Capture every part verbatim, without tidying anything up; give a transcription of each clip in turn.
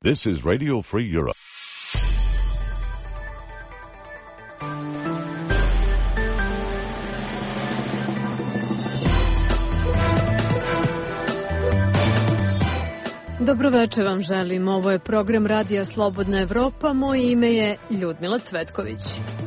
This is Radio Free Europe. Dobro večer vam želim. Ovo je program Radija Slobodna Evropa. Moje ime je Ljudmila Cvetković.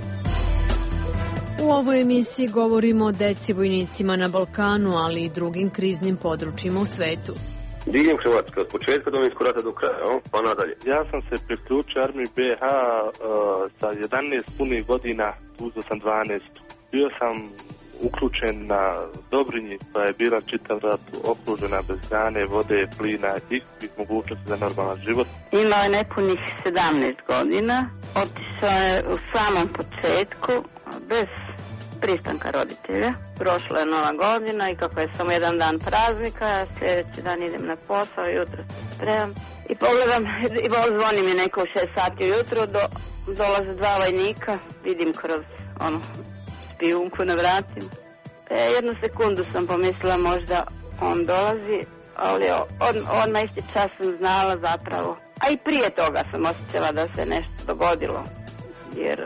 U ovoj emisiji govorimo o deci vojnicima na Balkanu, ali i drugim kriznim područjima u svetu. Diljem Hrvatske, od početka Domovinskog rata do kraja, pa nadalje. Ja sam se priključio armiji B H uh, sa jedanaest punih godina, uzeo sam dvanaest. Bio sam uključen na Dobrinji, pa je bila čitav rat okružena bez hrane, vode, plina i ikakvih mogućnosti za normalan život. Imao je nepunih sedamnaest godina, otišao je u samom početku, bez pristanka roditelja. Prošla je nova godina i kako je samo jedan dan praznika, sljedeći dan idem na posao, jutro se spremam i pogledam, i zvoni mi neko u šest sati ujutro, do, dolaze dva vojnika, vidim kroz ono, špijunku na vratima. E, jednu sekundu sam pomislila možda on dolazi, ali on, odmah isti čas sam znala zapravo. A i prije toga sam osjećala da se nešto dogodilo, jer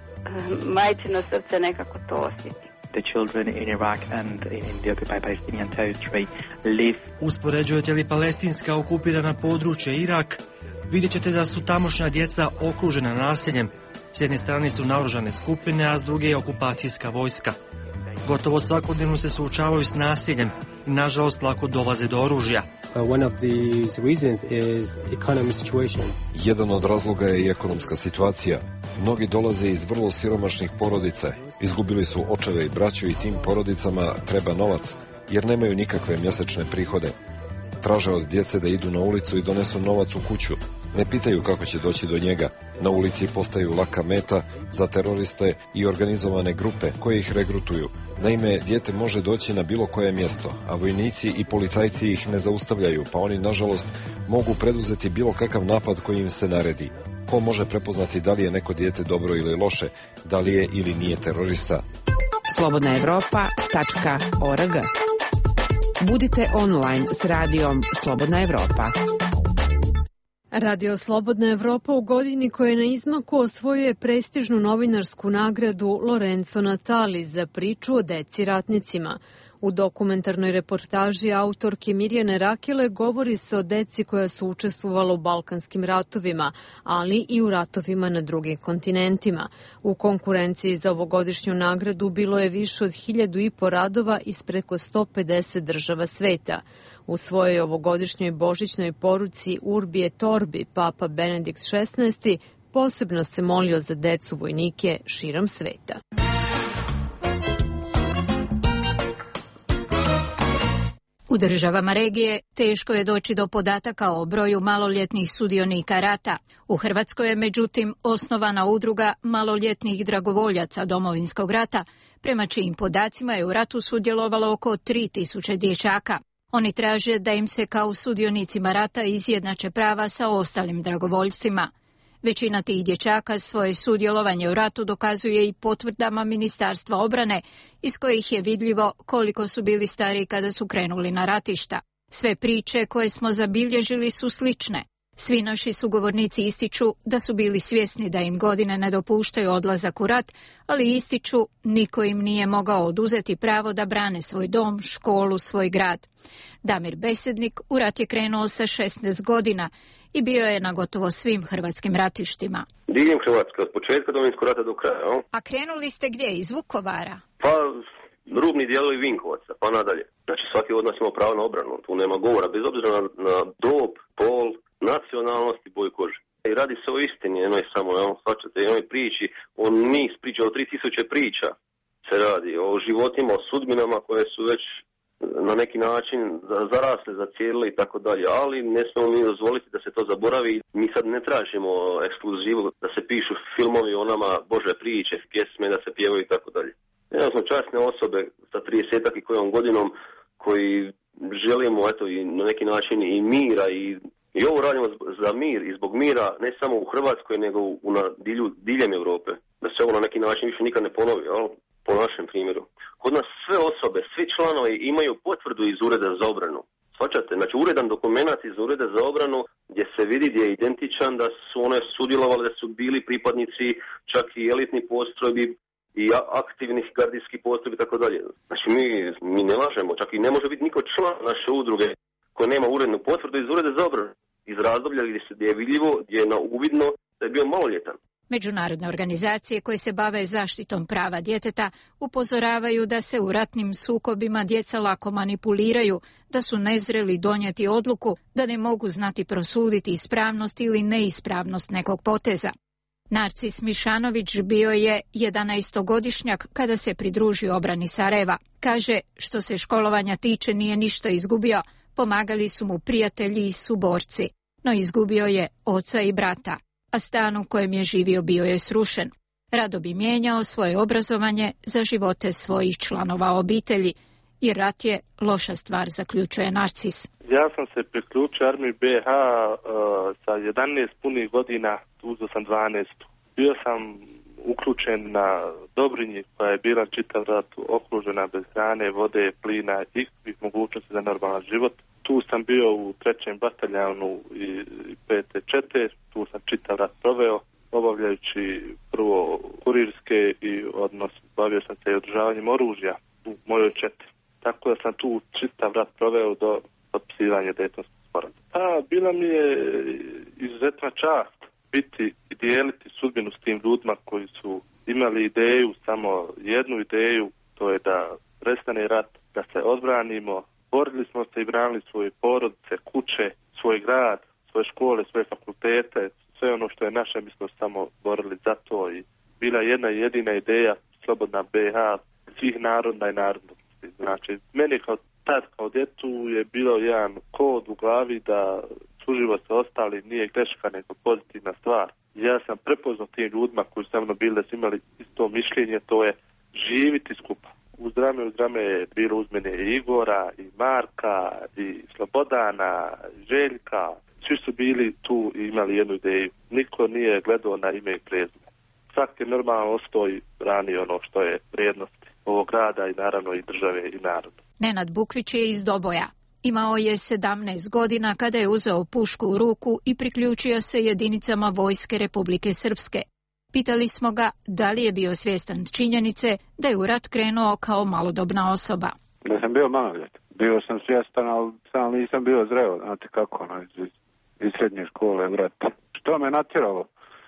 majčino srce nekako to osjeti. The children in Iraq and in the occupied Palestinian territory live. Uspoređujete li palestinska okupirana područja Irak, vidjet ćete da su tamošnja djeca okružena nasiljem. S jedne strane su naoružane skupine, a s druge je okupacijska vojska. Gotovo svakodnevno se suočavaju s nasiljem i nažalost lako dolaze do oružja. Uh, one of these reasons is economic situation. Jedan od razloga je i ekonomska situacija. Mnogi dolaze iz vrlo siromašnih porodica. Izgubili su očeve i braću i tim porodicama treba novac, jer nemaju nikakve mjesečne prihode. Traže od djece da idu na ulicu i donesu novac u kuću. Ne pitaju kako će doći do njega. Na ulici postaju laka meta za teroriste i organizovane grupe koje ih regrutuju. Naime, dijete može doći na bilo koje mjesto, a vojnici i policajci ih ne zaustavljaju, pa oni, nažalost, mogu preduzeti bilo kakav napad koji im se naredi. Ko može prepoznati da li je neko dijete dobro ili loše, da li je ili nije terorista? slobodna evropa tačka org. Budite online s radijom Slobodna Evropa. Radio Slobodna Evropa u godini koja je na izmaku osvojuje prestižnu novinarsku nagradu Lorenzo Natali za priču o deci ratnicima. U dokumentarnoj reportaži autorke Mirjane Rakile govori se o deci koja su učestvovala u balkanskim ratovima, ali i u ratovima na drugim kontinentima. U konkurenciji za ovogodišnju nagradu bilo je više od hiljadu i po radova iz preko sto pedeset država sveta. U svojoj ovogodišnjoj božićnoj poruci Urbi et Orbi Papa Benedikt šesnaesti posebno se molio za decu vojnike širom sveta. U državama regije teško je doći do podataka o broju maloljetnih sudionika rata. U Hrvatskoj je međutim osnovana udruga maloljetnih dragovoljaca Domovinskog rata, prema čijim podacima je u ratu sudjelovalo oko tri tisuće dječaka. Oni traže da im se kao sudionicima rata izjednače prava sa ostalim dragovoljcima. Većina tih dječaka svoje sudjelovanje u ratu dokazuje i potvrdama Ministarstva obrane, iz kojih je vidljivo koliko su bili stari kada su krenuli na ratišta. Sve priče koje smo zabilježili su slične. Svi naši sugovornici ističu da su bili svjesni da im godine ne dopuštaju odlazak u rat, ali ističu niko im nije mogao oduzeti pravo da brane svoj dom, školu, svoj grad. Damir Besednik u rat je krenuo sa šesnaest godina i bio je na gotovo svim hrvatskim ratištima. Diljem Hrvatske, od početka Domovinskog rata do kraja. O? A krenuli ste gdje? Iz Vukovara? Pa, rubni dijelovi Vinkovaca, pa nadalje. Znači, svaki od nas ima pravo na obranu, tu nema govora, bez obzira na, na dob, pol, nacionalnost i boju kože. I radi se o istini, jednoj samo, evo, svačate, jednoj priči, o niz priča, o tri tisuće priča se radi, o životima, o sudbinama koje su već na neki način zarasle, zacijelile i tako dalje, ali ne smemo mi dozvoliti da se to zaboravi. Mi sad ne tražimo ekskluzivu da se pišu filmovi o nama, Bože priče, pjesme, da se pjevaju i tako dalje. Jedan smo časne osobe sa tridesetak i kojom godinom koji želimo eto i na neki način i mira i, i ovo radimo za mir i zbog mira ne samo u Hrvatskoj nego u na dilju, diljem Europe. Da se ovo na neki način više nikad ne ponovi, jel? Po našem primjeru. Kod nas sve osobe, svi članovi imaju potvrdu iz Ureda za obranu. Shvaćate? Znači uredan dokumenat iz ureda za obranu gdje se vidi gdje je identičan da su one sudjelovali, da su bili pripadnici čak i elitni postrojbi i aktivnih gardijskih postrojbi i tako dalje. Znači mi, mi ne lažemo, čak i ne može biti niko član naše udruge koji nema urednu potvrdu iz ureda za obranu. Iz razdoblja gdje se gdje je vidljivo, gdje je na uvidno da je bio maloljetan. Međunarodne organizacije koje se bave zaštitom prava djeteta upozoravaju da se u ratnim sukobima djeca lako manipuliraju, da su nezreli donijeti odluku, da ne mogu znati prosuditi ispravnost ili neispravnost nekog poteza. Narcis Mišanović bio je jedanaestogodišnjak kada se pridružio obrani Sarajeva. Kaže, što se školovanja tiče nije ništa izgubio, pomagali su mu prijatelji i suborci, no izgubio je oca i brata, a stan u kojem je živio bio je srušen. Rado bi mijenjao svoje obrazovanje za živote svojih članova obitelji, jer rat je loša stvar, zaključuje Narcis. Ja sam se priključio armiji B H uh, sa jedanaest punih godina, uzeo sam dvanaest. Bio sam uključen na Dobrinji koja je bila čitav rat okružena bez hrane, vode, plina i ikakvih mogućnosti za normalan život. Tu sam bio u trećem bataljanu i pete čete, tu sam čitav rat proveo, obavljajući prvo kurirske i odnos, bavio sam se i održavanjem oružja u mojoj četi. Tako da sam tu čitav rat proveo do potpisivanja Dejtonskog sporazuma. Pa, bila mi je izuzetna čast biti i dijeliti sudbinu s tim ljudima koji su imali ideju, samo jednu ideju, to je da prestane rat, da se odbranimo. Borili smo se i branili svoje porodice, kuće, svoj grad, svoje škole, svoje fakultete, sve ono što je naše, mi smo samo borili za to i bila jedna jedina ideja, slobodna B H, svih naroda i narodnosti. Znači, meni kao tad, kao djetu je bilo jedan kod u glavi da suživot sa ostali nije greška nego pozitivna stvar. Ja sam prepoznao tim ljudima koji su sa mnom bili da su imali isto mišljenje, to je živiti skupa. Uz rame, uz rame je bilo uz mene i Igora, i Marka, i Slobodana, i Željka. Svi su bili tu i imali jednu ideju. Niko nije gledao na ime i prezime. Svaki je normalno ostao i brani ono što je vrijednost ovog grada i naravno i države i naroda. Nenad Bukvić je iz Doboja. Imao je sedamnaest godina kada je uzeo pušku u ruku i priključio se jedinicama Vojske Republike Srpske. Pitali smo ga da li je bio svjestan činjenice da je u rat krenuo kao malodobna osoba. Da sam bio maloljetan. Bio sam svjestan, ali sam nisam bio zreo, znate kako, ono, iz, iz srednje škole u rat. Što me natjeralo?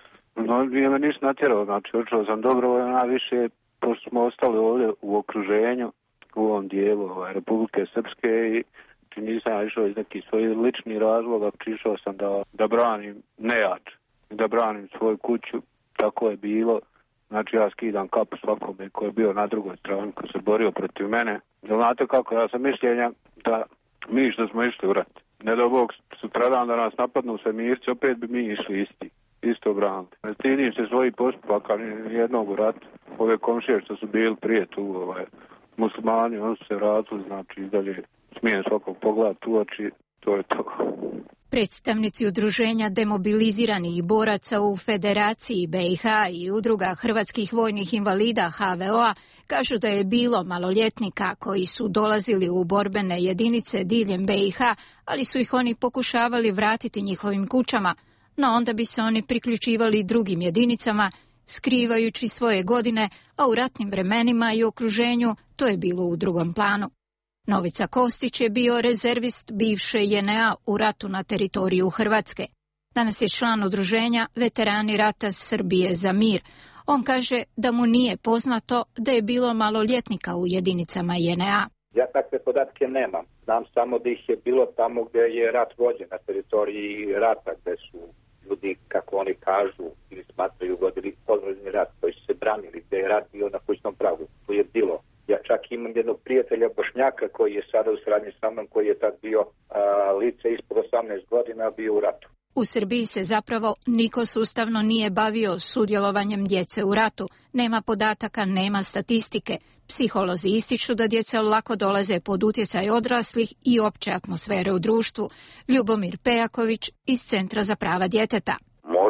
No, nije me ništa natjeralo, znači učio sam dobro, najviše, pošto smo ostali ovdje u okruženju, u ovom dijelu ovaj, Republike Srpske i nisam išao iz nekih svojih ličnih razloga, išao sam da, da branim nejač, da branim svoju kuću, tako je bilo. Znači ja skidam kapu svakome ko je bio na drugoj strani, ko se borio protiv mene. Znate kako, ja sam mišljenja da mi što smo išli u rat, ne da Bog sutradan da nas napadnu svemirci, opet bi mi išli isti, isto branili. Ne stidim se svojih postupaka jednog u ratu. Ove komšije što su bili prije tu, ovaj, muslimani, oni su se vratili, znači dalje smijem svakog pogledati u oči, to je to. Predstavnici udruženja demobiliziranih boraca u Federaciji B i H i udruga hrvatskih vojnih invalida H V O-a kažu da je bilo maloljetnika koji su dolazili u borbene jedinice diljem B i H, ali su ih oni pokušavali vratiti njihovim kućama, no onda bi se oni priključivali drugim jedinicama, skrivajući svoje godine, a u ratnim vremenima i okruženju to je bilo u drugom planu. Novica Kostić je bio rezervist bivše J N A u ratu na teritoriju Hrvatske. Danas je član udruženja Veterani rata Srbije za mir. On kaže da mu nije poznato da je bilo maloljetnika u jedinicama J N A. Ja takve podatke nemam. Znam samo da ih je bilo tamo gdje je rat vođen, na teritoriji rata, gdje su ljudi, kako oni kažu ili smatraju, vodili određeni rat, koji su se branili, gdje je rat bio na kućnom pragu. To je bilo. Ja čak imam jednog prijatelja Bošnjaka koji je sada u saradnji sa mnom, koji je tad bio a, lice ispod osamnaest godina, bio u ratu. U Srbiji se zapravo niko sustavno nije bavio sudjelovanjem djece u ratu. Nema podataka, nema statistike. Psiholozi ističu da djeca lako dolaze pod utjecaj odraslih i opće atmosfere u društvu. Ljubomir Pejaković iz Centra za prava djeteta. Može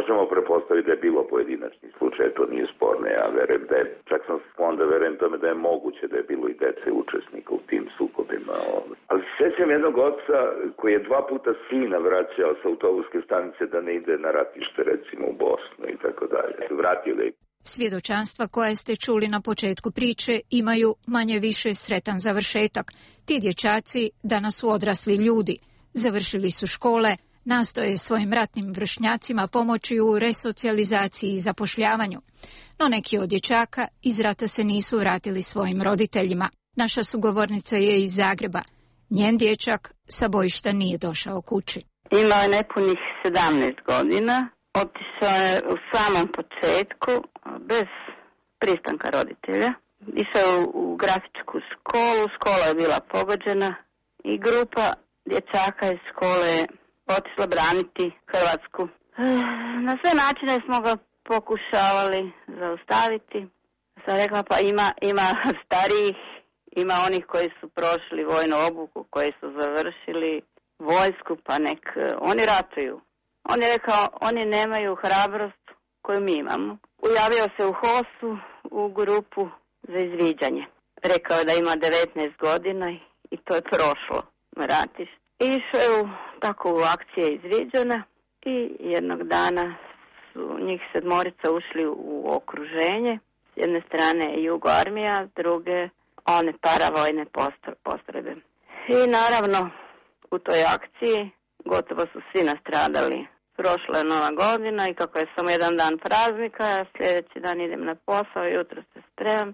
možemo prepostaviti da je bilo pojedinačni slučaj, to nije sporno, ja verujem da je, čak sam onda verujem tome da je moguće da je bilo i dece učesnika u tim sukobima. Ali sjećam jednog oca koji je dva puta sina vraćao sa autobuske stanice da ne ide na ratište, recimo u Bosnu i tako dalje. Vratio da je. Svjedočanstva koje ste čuli na početku priče imaju manje više sretan završetak. Ti dječaci danas su odrasli ljudi. Završili su škole, nastoje svojim ratnim vršnjacima pomoći u resocijalizaciji i zapošljavanju. No neki od dječaka iz rata se nisu vratili svojim roditeljima. Naša sugovornica je iz Zagreba. Njen dječak sa bojišta nije došao kući. Imao je nepunih sedamnaest godina. Otišao je u samom početku, bez pristanka roditelja. Išao je u grafičku školu, škola je bila pogođena i grupa dječaka iz škole je otišla braniti Hrvatsku. Na sve načine smo ga pokušavali zaustaviti. Sam rekla pa ima, ima starijih, ima onih koji su prošli vojnu obuku, koji su završili vojsku, pa nek oni ratuju. On je rekao, oni nemaju hrabrost koju mi imamo. Ujavio se u Hosu u grupu za izviđanje. Rekao je da ima devetnaest godina i to je prošlo na ratište. Išao je u tako u akcije izviđana i jednog dana su njih sedmorica ušli u okruženje. S jedne strane Jugo armija, s druge one paravojne postrojbe. I naravno u toj akciji gotovo su svi nastradali. Prošla je Nova godina i kako je samo jedan dan praznika, sljedeći dan idem na posao, jutro se spremam.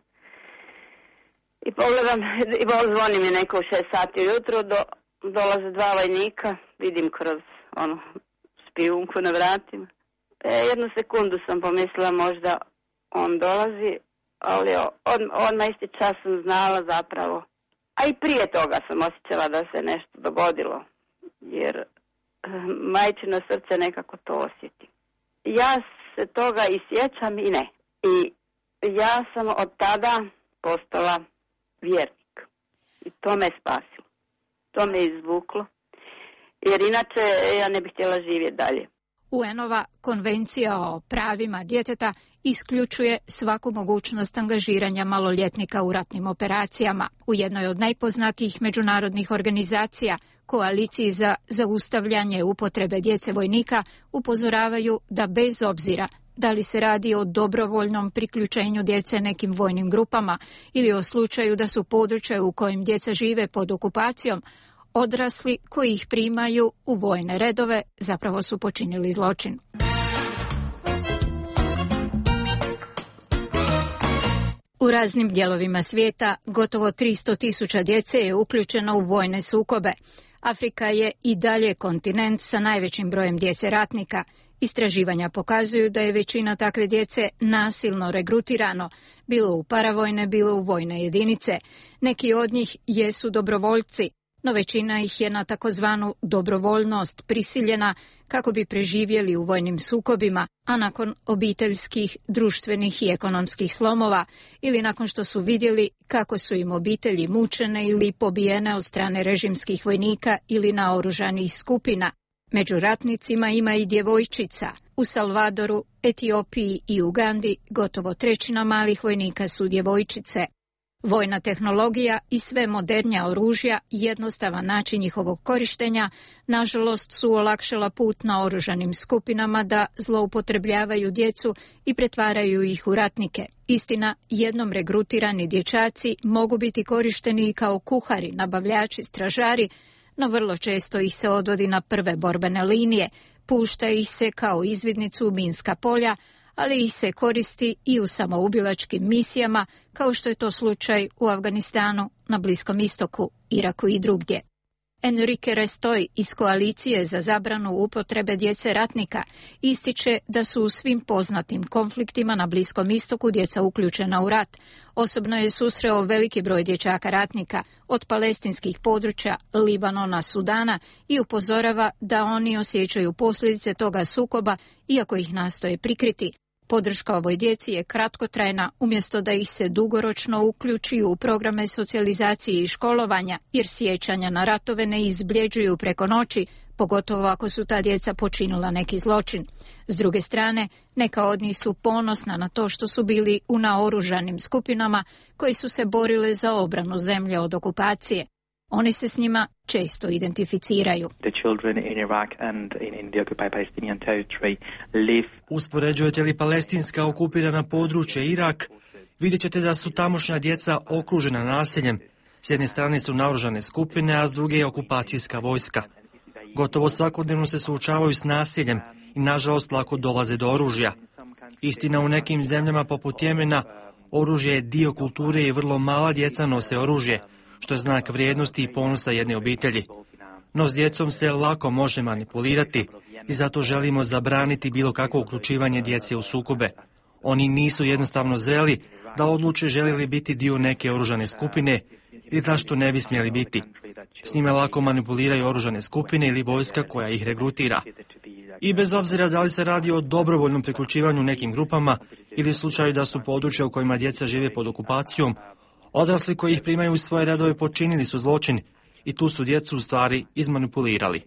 I pogledam, i zvoni mi neko u šest sati ujutro, do, dolaze dva vojnika, vidim kroz onu špijunku na vratima. E, jednu sekundu sam pomislila možda on dolazi, ali od, odmah isti čas sam znala zapravo. A i prije toga sam osjećala da se nešto dogodilo, jer majčino srce nekako to osjeti. Ja se toga i sjećam i ne. I ja sam od tada postala vjernik. I to me spasilo. To me izvuklo. Jer inače ja ne bih htjela živjeti dalje. U en-ova konvencija o pravima djeteta isključuje svaku mogućnost angažiranja maloljetnika u ratnim operacijama. U jednoj od najpoznatijih međunarodnih organizacija, Koaliciji za zaustavljanje upotrebe djece vojnika, upozoravaju da bez obzira da li se radi o dobrovoljnom priključenju djece nekim vojnim grupama ili o slučaju da su područje u kojem djeca žive pod okupacijom, odrasli koji ih primaju u vojne redove zapravo su počinili zločin. U raznim dijelovima svijeta gotovo tristo tisuća djece je uključeno u vojne sukobe. Afrika je i dalje kontinent sa najvećim brojem djece ratnika. Istraživanja pokazuju da je većina takve djece nasilno regrutirano, bilo u paravojne, bilo u vojne jedinice. Neki od njih jesu dobrovoljci, no većina ih je na takozvanu dobrovoljnost prisiljena kako bi preživjeli u vojnim sukobima, a nakon obiteljskih, društvenih i ekonomskih slomova ili nakon što su vidjeli kako su im obitelji mučene ili pobijene od strane režimskih vojnika ili naoružanih skupina. Među ratnicima ima i djevojčica. U Salvadoru, Etiopiji i Ugandi gotovo trećina malih vojnika su djevojčice. Vojna tehnologija i sve modernija oružja i jednostavan način njihovog korištenja nažalost su olakšala put naoružanim skupinama da zloupotrebljavaju djecu i pretvaraju ih u ratnike. Istina, jednom regrutirani dječaci mogu biti korišteni i kao kuhari, nabavljači, stražari, no vrlo često ih se odvodi na prve borbene linije, pušta ih se kao izvidnicu u minska polja, ali ih se koristi i u samoubilačkim misijama, kao što je to slučaj u Afganistanu, na Bliskom istoku, Iraku i drugdje. Enrique Restoj iz Koalicije za zabranu upotrebe djece ratnika ističe da su u svim poznatim konfliktima na Bliskom istoku djeca uključena u rat. Osobno je susreo veliki broj dječaka ratnika od palestinskih područja, Libanona, Sudana i upozorava da oni osjećaju posljedice toga sukoba iako ih nastoje prikriti. Podrška ovoj djeci je kratkotrajna umjesto da ih se dugoročno uključi u programe socijalizacije i školovanja, jer sjećanja na ratove ne izbljeđuju preko noći, pogotovo ako su ta djeca počinila neki zločin. S druge strane, neka od njih su ponosna na to što su bili u naoružanim skupinama koji su se borile za obranu zemlje od okupacije. Oni se s njima često identificiraju. Uspoređujete li palestinska okupirana područja i Irak, vidjet ćete da su tamošnja djeca okružena nasiljem. S jedne strane su naoružane skupine, a s druge je okupacijska vojska. Gotovo svakodnevno se suočavaju s nasiljem i nažalost lako dolaze do oružja. Istina, u nekim zemljama poput Jemena oružje je dio kulture i vrlo mala djeca nose oružje, što je znak vrijednosti i ponosa jedne obitelji. No s djecom se lako može manipulirati i zato želimo zabraniti bilo kakvo uključivanje djece u sukobe. Oni nisu jednostavno zreli da odluče žele li biti dio neke oružane skupine ili zašto ne bi smjeli biti. S njima lako manipuliraju oružane skupine ili vojska koja ih regrutira. I bez obzira da li se radi o dobrovoljnom priključivanju nekim grupama ili slučaju da su područja u kojima djeca žive pod okupacijom, odrasli koji ih primaju u svoje redove počinili su zločin i tu su djecu u stvari izmanipulirali.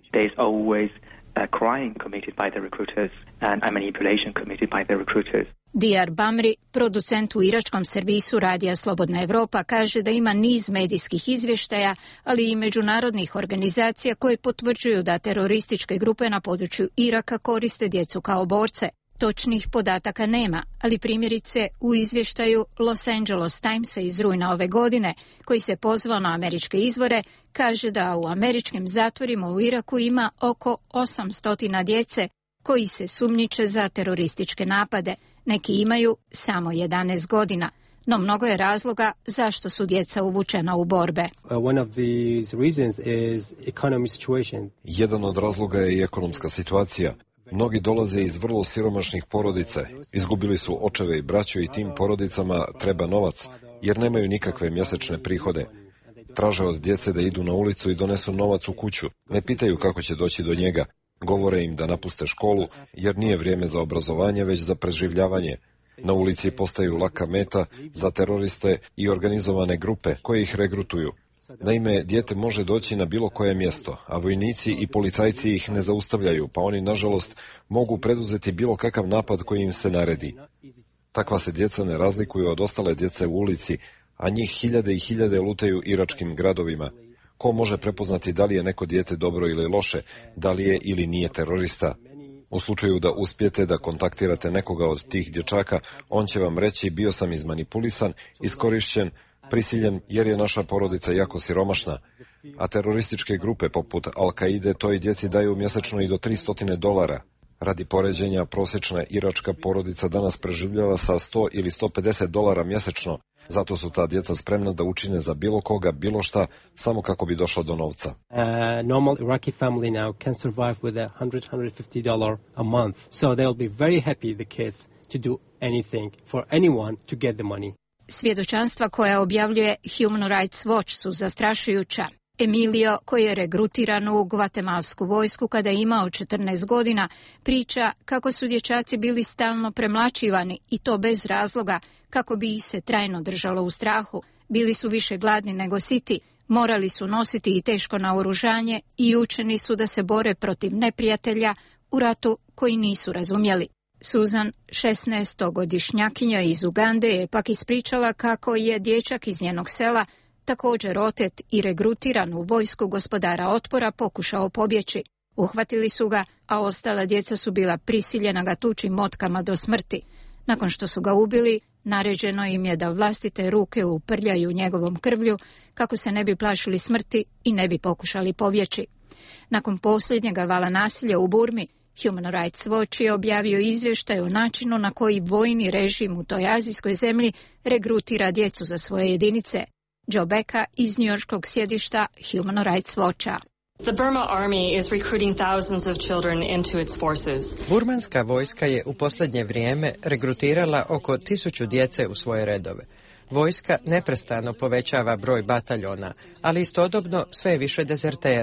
Diyar Bamri, producent u iračkom servisu radija Slobodna Evropa, kaže da ima niz medijskih izvještaja, ali i međunarodnih organizacija koje potvrđuju da terorističke grupe na području Iraka koriste djecu kao borce. Točnih podataka nema, ali primjerice u izvještaju Los Angeles Timesa iz rujna ove godine, koji se pozvao na američke izvore, kaže da u američkim zatvorima u Iraku ima oko osamsto djece koji se sumnjiče za terorističke napade. Neki imaju samo jedanaest godina, no mnogo je razloga zašto su djeca uvučena u borbe. One of these reasons is economic situation. Jedan od razloga je i ekonomska situacija. Mnogi dolaze iz vrlo siromašnih porodice, izgubili su očeve i braću i tim porodicama treba novac, jer nemaju nikakve mjesečne prihode. Traže od djece da idu na ulicu i donesu novac u kuću, ne pitaju kako će doći do njega, govore im da napuste školu, jer nije vrijeme za obrazovanje, već za preživljavanje. Na ulici postaju laka meta za teroriste i organizovane grupe koje ih regrutuju. Naime, dijete može doći na bilo koje mjesto, a vojnici i policajci ih ne zaustavljaju, pa oni, nažalost, mogu preduzeti bilo kakav napad koji im se naredi. Takva se djeca ne razlikuju od ostale djece u ulici, a njih hiljade i hiljade lutaju iračkim gradovima. Ko može prepoznati da li je neko dijete dobro ili loše, da li je ili nije terorista? U slučaju da uspijete da kontaktirate nekoga od tih dječaka, on će vam reći bio sam izmanipulisan, iskorišćen, prisiljen jer je naša porodica jako siromašna, a terorističke grupe poput Al-Kaide toj djeci daju mjesečno i do tristo dolara. Radi poređenja, prosječna iračka porodica danas preživljava sa sto ili sto pedeset dolara mjesečno, zato su ta djeca spremna da učine za bilo koga, bilo šta, samo kako bi došla do novca. A normal Iraqi family now can survive with a one hundred to one hundred fifty dollars a month, so they'll be very happy, the kids, to do anything for anyone to get the money. Svjedočanstva koja objavljuje Human Rights Watch su zastrašujuća. Emilio, koji je regrutiran u gvatemalsku vojsku kada je imao četrnaest godina, priča kako su dječaci bili stalno premlaćivani i to bez razloga, kako bi ih se trajno držalo u strahu. Bili su više gladni nego siti, morali su nositi i teško naoružanje i učeni su da se bore protiv neprijatelja u ratu koji nisu razumjeli. Susan, šesnaestogodišnjakinja iz Ugande, je pak ispričala kako je dječak iz njenog sela, također otet i regrutiran u vojsku gospodara otpora, pokušao pobjeći. Uhvatili su ga, a ostala djeca su bila prisiljena ga tući motkama do smrti. Nakon što su ga ubili, naređeno im je da vlastite ruke uprljaju njegovom krvlju kako se ne bi plašili smrti i ne bi pokušali pobjeći. Nakon posljednjega vala nasilja u Burmi, Human Rights Watch je objavio izvještaj o načinu na koji vojni režim u toj azijskoj zemlji regrutira djecu za svoje jedinice. Joe Becka iz njujorškog sjedišta Human Rights Watcha. The Burma Army is recruiting thousands of children into its forces. Burmanska vojska je u posljednje vrijeme regrutirala oko tisuću djece u svoje redove. Vojska neprestano povećava broj bataljona, ali istodobno sve više dezertera.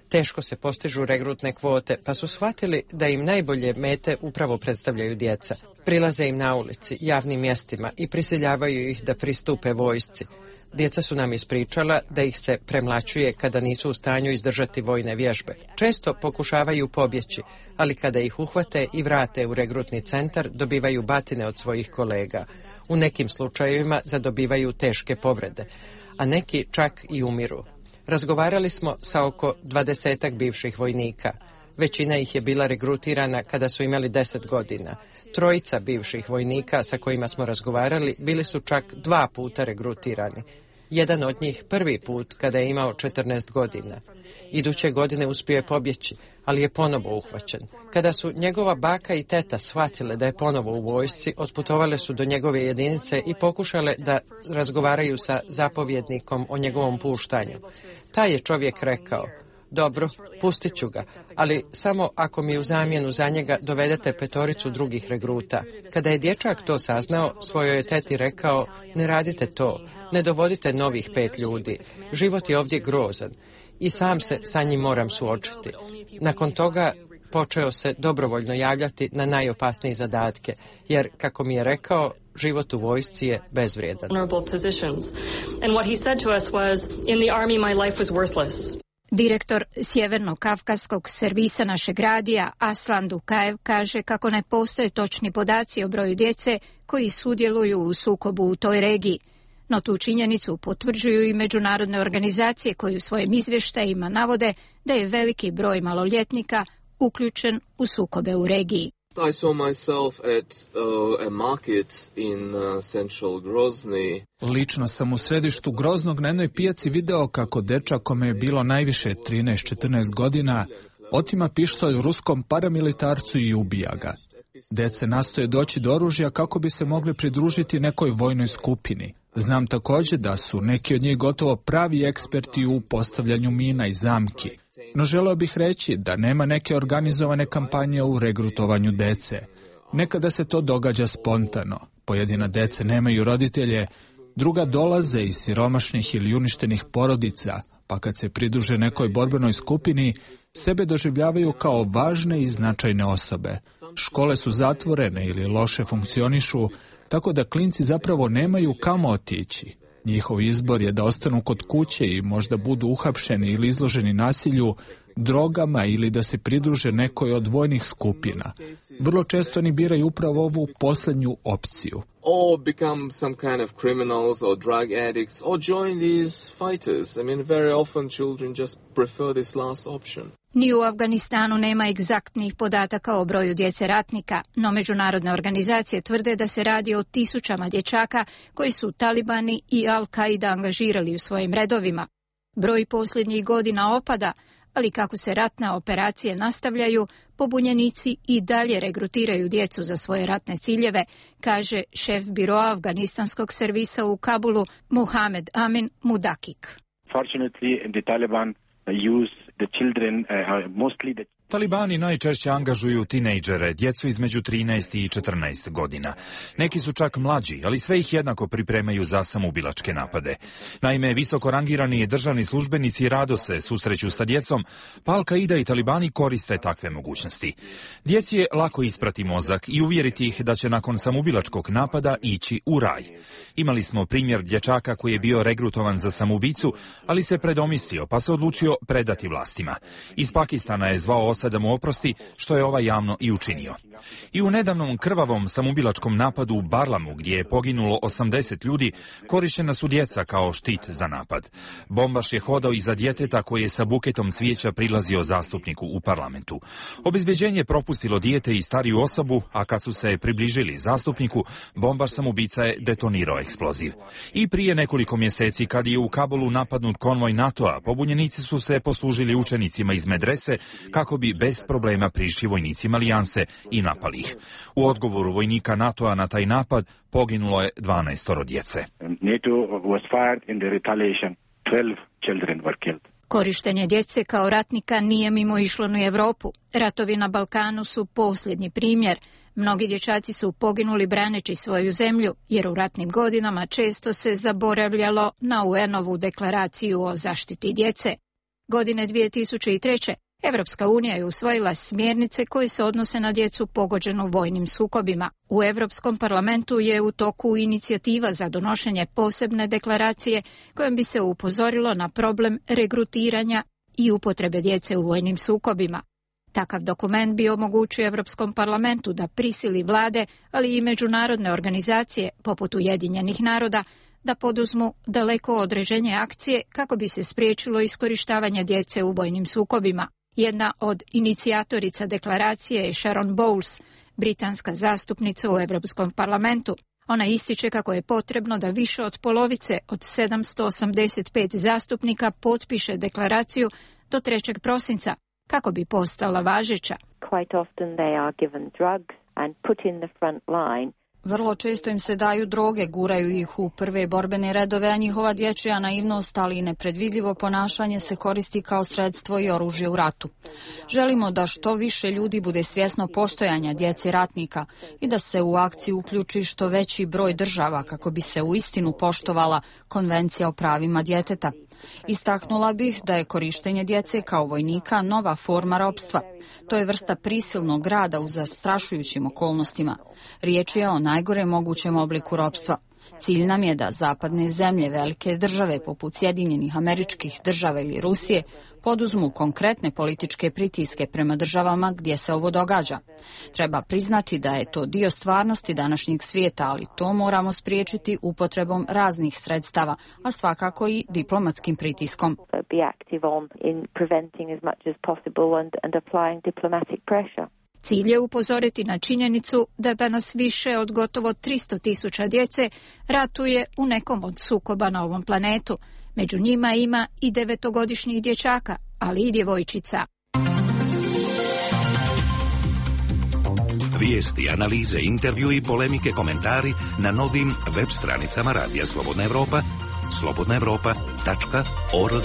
Teško se postižu regrutne kvote, pa su shvatili da im najbolje mete upravo predstavljaju djeca. Prilaze im na ulici, javnim mjestima i prisiljavaju ih da pristupe vojsci. Djeca su nam ispričala da ih se premlaćuje kada nisu u stanju izdržati vojne vježbe. Često pokušavaju pobjeći, ali kada ih uhvate i vrate u regrutni centar, dobivaju batine od svojih kolega. U nekim slučajevima zadobivaju teške povrede, a neki čak i umiru. Razgovarali smo sa oko dvadesetak bivših vojnika. Većina ih je bila regrutirana kada su imali deset godina. Trojica bivših vojnika sa kojima smo razgovarali bili su čak dva puta regrutirani. Jedan od njih prvi put kada je imao četrnaest godina. Iduće godine uspio je pobjeći, ali je ponovo uhvaćen. Kada su njegova baka i teta shvatile da je ponovo u vojsci, otputovale su do njegove jedinice i pokušale da razgovaraju sa zapovjednikom o njegovom puštanju. Taj je čovjek rekao: dobro, pustit ću ga, ali samo ako mi u zamjenu za njega dovedete petoricu drugih regruta. Kada je dječak to saznao, svojoj je teti rekao: ne radite to, ne dovodite novih pet ljudi, život je ovdje grozan i sam se sa njim moram suočiti. Nakon toga počeo se dobrovoljno javljati na najopasnije zadatke, jer, kako mi je rekao, život u vojsci je bezvrijedan. Direktor Sjeverno-Kavkaskog servisa našeg radija Aslan Dukaev kaže kako ne postoje točni podaci o broju djece koji sudjeluju u sukobu u toj regiji. No tu činjenicu potvrđuju i međunarodne organizacije koji u svojim izvještajima navode da je veliki broj maloljetnika uključen u sukobe u regiji. I saw myself at uh, a market in uh, central Grozny. Lično sam u središtu Groznog na jednoj pijaci video kako dečak kome je bilo najviše trinaest četrnaest godina otima pištolj ruskom paramilitarcu i ubija ga. Dece nastoje doći do oružja kako bi se mogli pridružiti nekoj vojnoj skupini. Znam također da su neki od njih gotovo pravi eksperti u postavljanju mina i zamki. No želeo bih reći da nema neke organizovane kampanje u regrutovanju dece. Nekada se to događa spontano. Pojedina dece nemaju roditelje, druga dolaze iz siromašnih ili uništenih porodica, pa kad se pridruže nekoj borbenoj skupini, sebe doživljavaju kao važne i značajne osobe. Škole su zatvorene ili loše funkcionišu, tako da klinci zapravo nemaju kamo otići. Njihov izbor je da ostanu kod kuće i možda budu uhapšeni ili izloženi nasilju, drogama ili da se pridruže nekoj od vojnih skupina. Vrlo često oni biraju upravo ovu posljednju opciju. Or become some kind of criminals or drug addicts or join these fighters. I mean, very often children just prefer this last option. Ni u Afganistanu nema egzaktnih podataka o broju djece ratnika, no međunarodne organizacije tvrde da se radi o tisućama dječaka koji su talibani i Al-Qaida angažirali u svojim redovima. Broj posljednjih godina opada, ali kako se ratne operacije nastavljaju, pobunjenici i dalje regrutiraju djecu za svoje ratne ciljeve, kaže šef biroa afganistanskog servisa u Kabulu Muhammad Amin Mudakik. Fortunately, the Taliban use the children, uh, mostly the Talibani najčešće angažuju tinejdžere, djecu između trinaest i četrnaest godina. Neki su čak mlađi, ali sve ih jednako pripremaju za samoubilačke napade. Naime, visoko rangirani državni službenici rado se susreću sa djecom, pa Al-Qaida i Talibani koriste takve mogućnosti. Djeci je lako isprati mozak i uvjeriti ih da će nakon samoubilačkog napada ići u raj. Imali smo primjer dječaka koji je bio regrutovan za samoubicu, ali se predomislio pa se odlučio predati vlastima. Iz Pakistana je zvao da mu oprosti, što je ovaj javno i učinio. I u nedavnom krvavom samoubilačkom napadu u Barlamu, gdje je poginulo osamdeset ljudi, korištena su djeca kao štit za napad. Bombaš je hodao iza djeteta koji je sa buketom cvijeća prilazio zastupniku u parlamentu. Obezbeđenje propustilo dijete i stariju osobu, a kad su se približili zastupniku, bombaš samoubica je detonirao eksploziv. I prije nekoliko mjeseci, kad je u Kabulu napadnut konvoj NATO-a, pobunjenici su se poslužili učenicima iz medrese kako bi bez problema prišli vojnicima alijanse i napali ih. U odgovoru vojnika NATO-a na taj napad poginulo je dvanaestoro djece. NATO was fired in the retaliation. twelve children were killed. Korištenje djece kao ratnika nije mimo išlo ni Europu. Ratovi na Balkanu su posljednji primjer. Mnogi dječaci su poginuli braneći svoju zemlju, jer u ratnim godinama često se zaboravljalo na U N-ovu deklaraciju o zaštiti djece. Godine dvije tisuće treće. Evropska unija je usvojila smjernice koje se odnose na djecu pogođenu vojnim sukobima. U Europskom parlamentu je u toku inicijativa za donošenje posebne deklaracije kojom bi se upozorilo na problem regrutiranja i upotrebe djece u vojnim sukobima. Takav dokument bi omogućio Europskom parlamentu da prisili vlade, ali i međunarodne organizacije poput Ujedinjenih naroda da poduzmu daleko određenje akcije kako bi se spriječilo iskorištavanje djece u vojnim sukobima. Jedna od inicijatorica deklaracije je Sharon Bowles, britanska zastupnica u Europskom parlamentu. Ona ističe kako je potrebno da više od polovice od sedamsto osamdeset pet zastupnika potpiše deklaraciju do trećeg prosinca kako bi postala važeća. Quite often they are given drugs and put in the front line. Vrlo često im se daju droge, guraju ih u prve borbene redove, a njihova dječja naivnost, ali i nepredvidljivo ponašanje se koristi kao sredstvo i oružje u ratu. Želimo da što više ljudi bude svjesno postojanja djece ratnika i da se u akciju uključi što veći broj država kako bi se uistinu poštovala Konvencija o pravima djeteta. Istaknula bih da je korištenje djece kao vojnika nova forma ropstva. To je vrsta prisilnog rada u zastrašujućim okolnostima. Riječ je o najgorem mogućem obliku ropstva. Cilj nam je da zapadne zemlje, velike države poput Sjedinjenih Američkih Država ili Rusije poduzmu konkretne političke pritiske prema državama gdje se ovo događa. Treba priznati da je to dio stvarnosti današnjeg svijeta, ali to moramo spriječiti upotrebom raznih sredstava, a svakako i diplomatskim pritiskom. Cilj je upozoriti na činjenicu da danas više od gotovo tristo tisuća djece ratuje u nekom od sukoba na ovom planetu. Među njima ima i devetogodišnjih dječaka, ali i djevojčica. Vijesti, analize, intervju i polemike, komentari na novim web stranicama Radija Slobodna Evropa, slobodna evropa tačka org.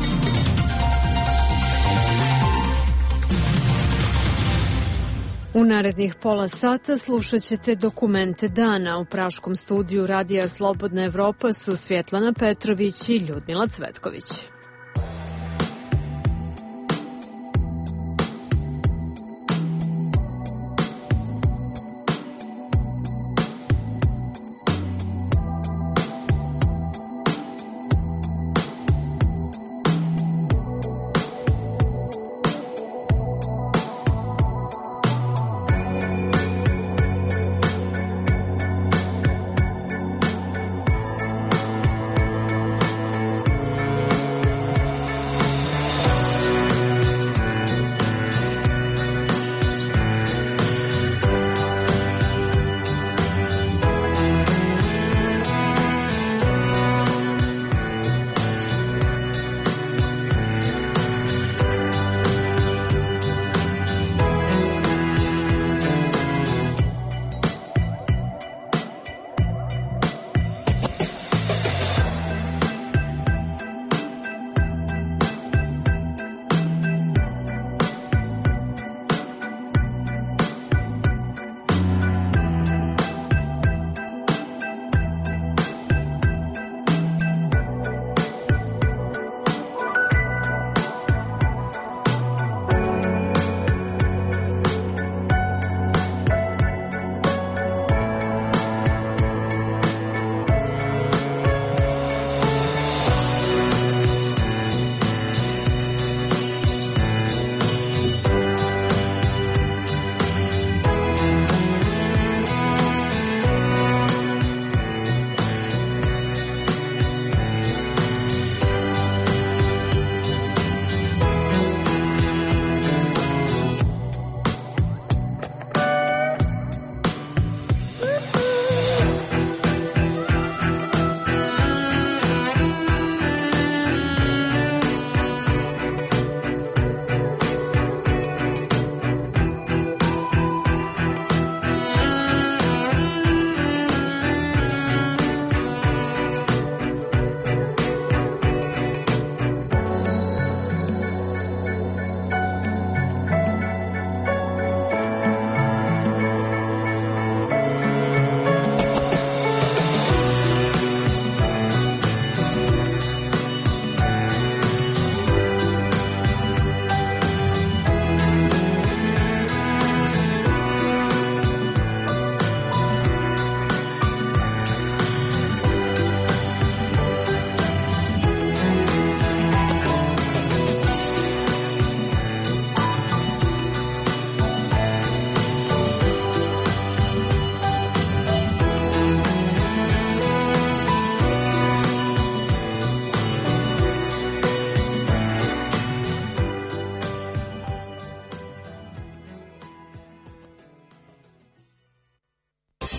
U narednih pola sata slušat ćete dokumente dana. U praškom studiju Radija Slobodna Evropa su Svjetlana Petrović i Ljudmila Cvetković.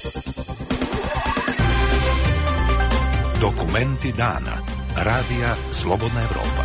Dokumenti dana. Radija Slobodna Evropa.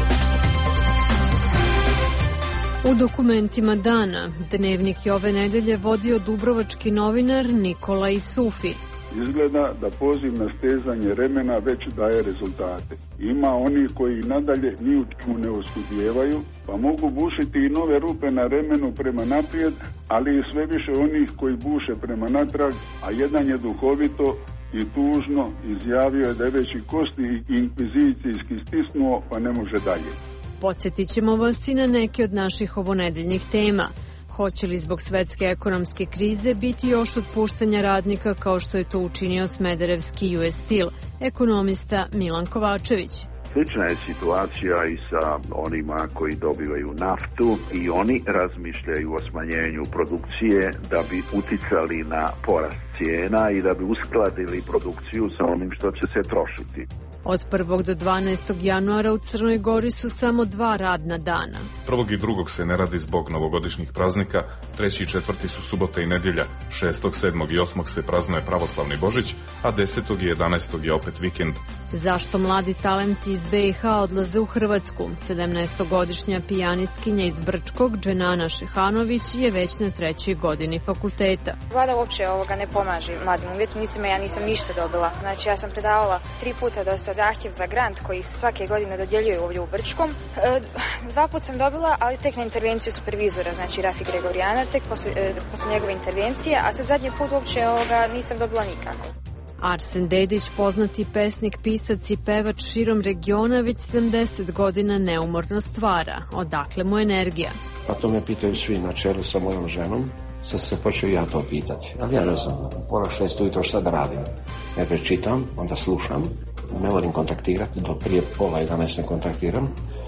U dokumentima dana Dnevnik je ove nedelje vodio dubrovački novinar Nikola Isufi. Izgleda da poziv na stezanje remena već daje rezultate. Ima oni koji nadalje ni u čemu ne oskudijevaju, pa mogu bušiti i nove rupe na remenu prema naprijed, ali i sve više onih koji buše prema natrag, a jedan je duhovito i tužno izjavio je da je već i kosti inkvizicijski stisnuo, pa ne može dalje. Podsjetit ćemo vas i na neke od naših ovonedeljnih tema. Hoće li zbog svetske ekonomske krize biti još otpuštanja radnika kao što je to učinio smederevski U S Steel, ekonomista Milan Kovačević. Slična je situacija i sa onima koji dobivaju naftu i oni razmišljaju o smanjenju produkcije da bi uticali na porast cijena i da bi uskladili produkciju sa onim što će se trošiti. Od prvog do dvanaestog januara u Crnoj Gori su samo dva radna dana. Prvog i drugog se ne radi zbog novogodišnjih praznika, treći i četvrti su subota i nedjelja, šestog, sedmog i osmog se praznuje pravoslavni Božić, a desetog i jedanaestog je opet vikend. Zašto mladi talenti iz B i H odlaze u Hrvatsku? sedamnaestogodišnja pijanistkinja iz Brčkog, Dženana Šehanović, je već na trećoj godini fakulteta. Vlada uopće ovoga ne pomaže mladim umjetnicima, ja nisam ništa dobila. Znači ja sam predavala tri puta dosta zahtjev za grant koji svake godine dodjeljuju ovdje u Brčkom. E, dva put sam dobila, ali tek na intervenciju supervizora, znači Rafi Gregorijana, tek posle, e, posle njegove intervencije, a sad zadnji put uopće ovoga nisam dobila nikako. Arsen Dedić, poznati pesnik, pisac i pevač širom regiona, već sedamdeset godina neumorno stvara. Odakle mu energija? Pa to me pitaju svi na čelu sa mojom ženom. Sad se počeo ja to pitati, ali ja ne znam, pola šest ujutro šta da radim. Najprije čitam, onda slušam, ne volim kontaktirati, do prije pola jedanaest ne kontaktiram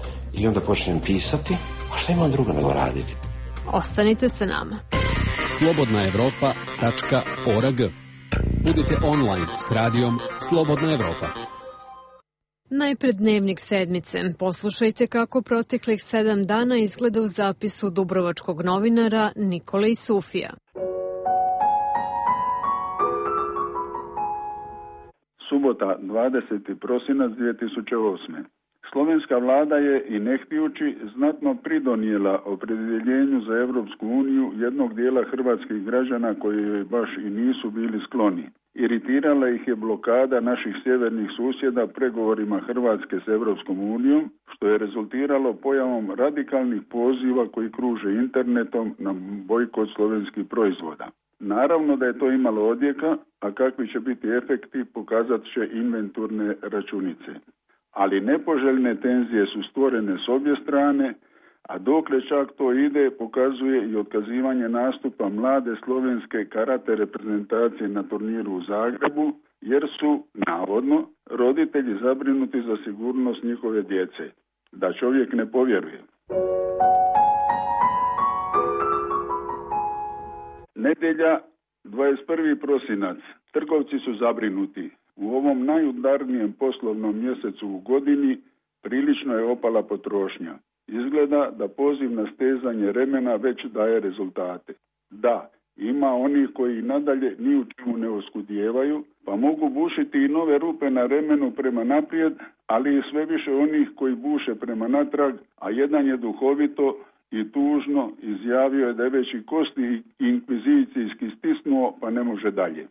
i onda počnem pisati, a šta imam drugo nego raditi? Ostanite sa nama. slobodna evropa tačka org. Budite online s radijom Slobodna Evropa. Najpred Dnevnik sedmice. Poslušajte kako proteklih sedam dana izgleda u zapisu dubrovačkog novinara Nikole Isufija. Subota, dvadeseti prosinac dvije tisuće osme. Slovenska vlada je i ne htijući znatno pridonijela opredjeljenju za Europsku uniju jednog dijela hrvatskih građana koji joj baš i nisu bili skloni. Iritirala ih je blokada naših sjevernih susjeda pregovorima Hrvatske s Europskom unijom, što je rezultiralo pojavom radikalnih poziva koji kruže internetom na bojkot slovenskih proizvoda. Naravno da je to imalo odjeka, a kakvi će biti efekti pokazat će inventurne računice. Ali nepoželjne tenzije su stvorene s obje strane, a dokle čak to ide pokazuje i otkazivanje nastupa mlade slovenske karate reprezentacije na turniru u Zagrebu, jer su, navodno, roditelji zabrinuti za sigurnost njihove djece. Da čovjek ne povjeruje. Nedjelja, dvadeset prvi prosinac. Trgovci su zabrinuti. U ovom najudarnijem poslovnom mjesecu u godini prilično je opala potrošnja. Izgleda da poziv na stezanje remena već daje rezultate. Da, ima onih koji nadalje ni u čemu ne oskudijevaju, pa mogu bušiti i nove rupe na remenu prema naprijed, ali i sve više onih koji buše prema natrag, a jedan je duhovito i tužno izjavio je da je već i kosti inkvizicijski stisnuo, pa ne može dalje.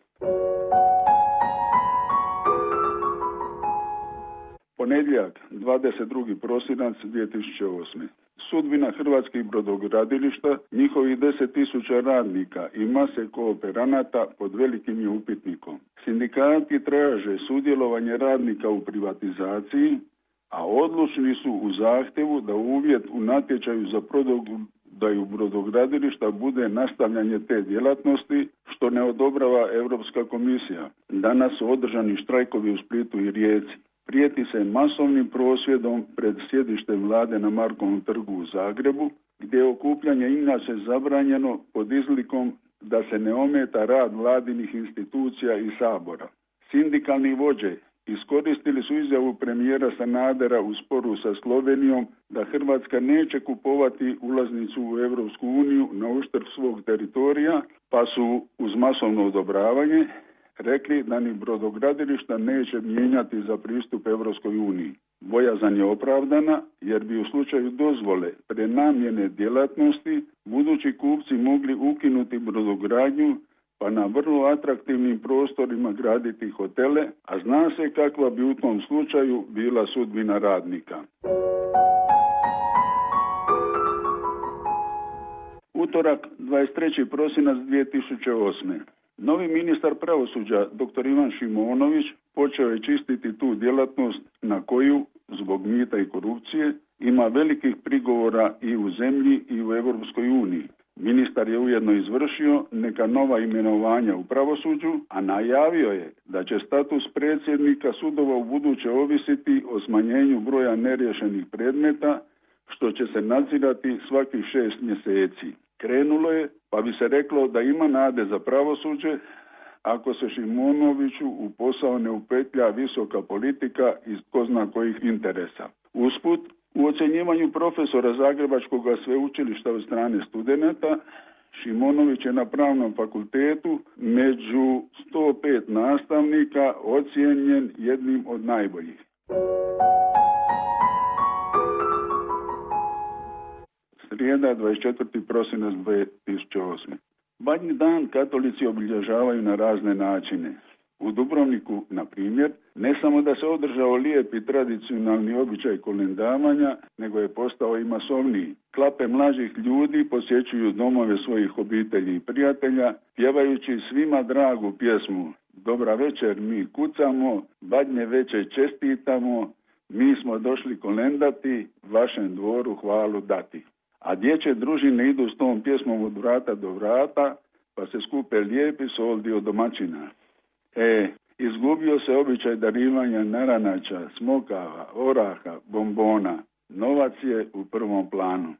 Ponedjeljak, dvadeset drugi prosinac dvije tisuće osme. Sudbina hrvatskih brodogradilišta, njihovih deset tisuća radnika i mase kooperanata pod velikim je upitnikom. Sindikati traže sudjelovanje radnika u privatizaciji, a odlučni su u zahtjevu da uvjet u natječaju za prodaju brodogradilišta bude nastavljanje te djelatnosti, što ne odobrava Europska komisija. Danas su održani štrajkovi u Splitu i Rijeci. Prijeti se masovnim prosvjedom pred sjedištem vlade na Markovom trgu u Zagrebu, gdje je okupljanje inače zabranjeno pod izlikom da se ne ometa rad vladinih institucija i Sabora. Sindikalni vođe iskoristili su izjavu premijera Sanadera u sporu sa Slovenijom da Hrvatska neće kupovati ulaznicu u Europsku uniju na uštrb svog teritorija, pa su uz masovno odobravanje, rekli da ni brodogradilišta neće mijenjati za pristup Europskoj uniji. Bojazan je opravdana jer bi u slučaju dozvole prenamjene djelatnosti budući kupci mogli ukinuti brodogradnju pa na vrlo atraktivnim prostorima graditi hotele, a zna se kakva bi u tom slučaju bila sudbina radnika. Utorak, dvadeset treći prosinac dvije tisuće osme. Novi ministar pravosuđa, dr. Ivan Šimonović, počeo je čistiti tu djelatnost na koju, zbog mita i korupcije, ima velikih prigovora i u zemlji i u Europskoj uniji. Ministar je ujedno izvršio neka nova imenovanja u pravosuđu, a najavio je da će status predsjednika sudova u buduće ovisiti o smanjenju broja neriješenih predmeta, što će se nadzirati svakih šest mjeseci. Krenulo je, pa bi se reklo da ima nade za pravosuđe, ako se Šimonoviću u posao ne upetlja visoka politika iz ko zna kojih interesa. Usput, u ocjenjivanju profesora Zagrebačkog sveučilišta od strane studenata, Šimonović je na Pravnom fakultetu među sto pet nastavnika ocijenjen jednim od najboljih. Srijeda, dvadeset četvrti prosinac dvije tisuće osme. Badnji dan katolici obilježavaju na razne načine. U Dubrovniku, na primjer, ne samo da se održao lijepi tradicionalni običaj kolendavanja, nego je postao i masovniji. Klape mlađih ljudi posjećuju domove svojih obitelji i prijatelja, pjevajući svima dragu pjesmu Dobra večer, mi kucamo, badnje večer čestitamo, mi smo došli kolendati, vašem dvoru hvalu dati. A dječje družine idu s tom pjesmom od vrata do vrata, pa se skupe lijepi soldi od domaćina. E, izgubio se običaj darivanja naranača, smokava, oraha, bombona. Novac je u prvom planu.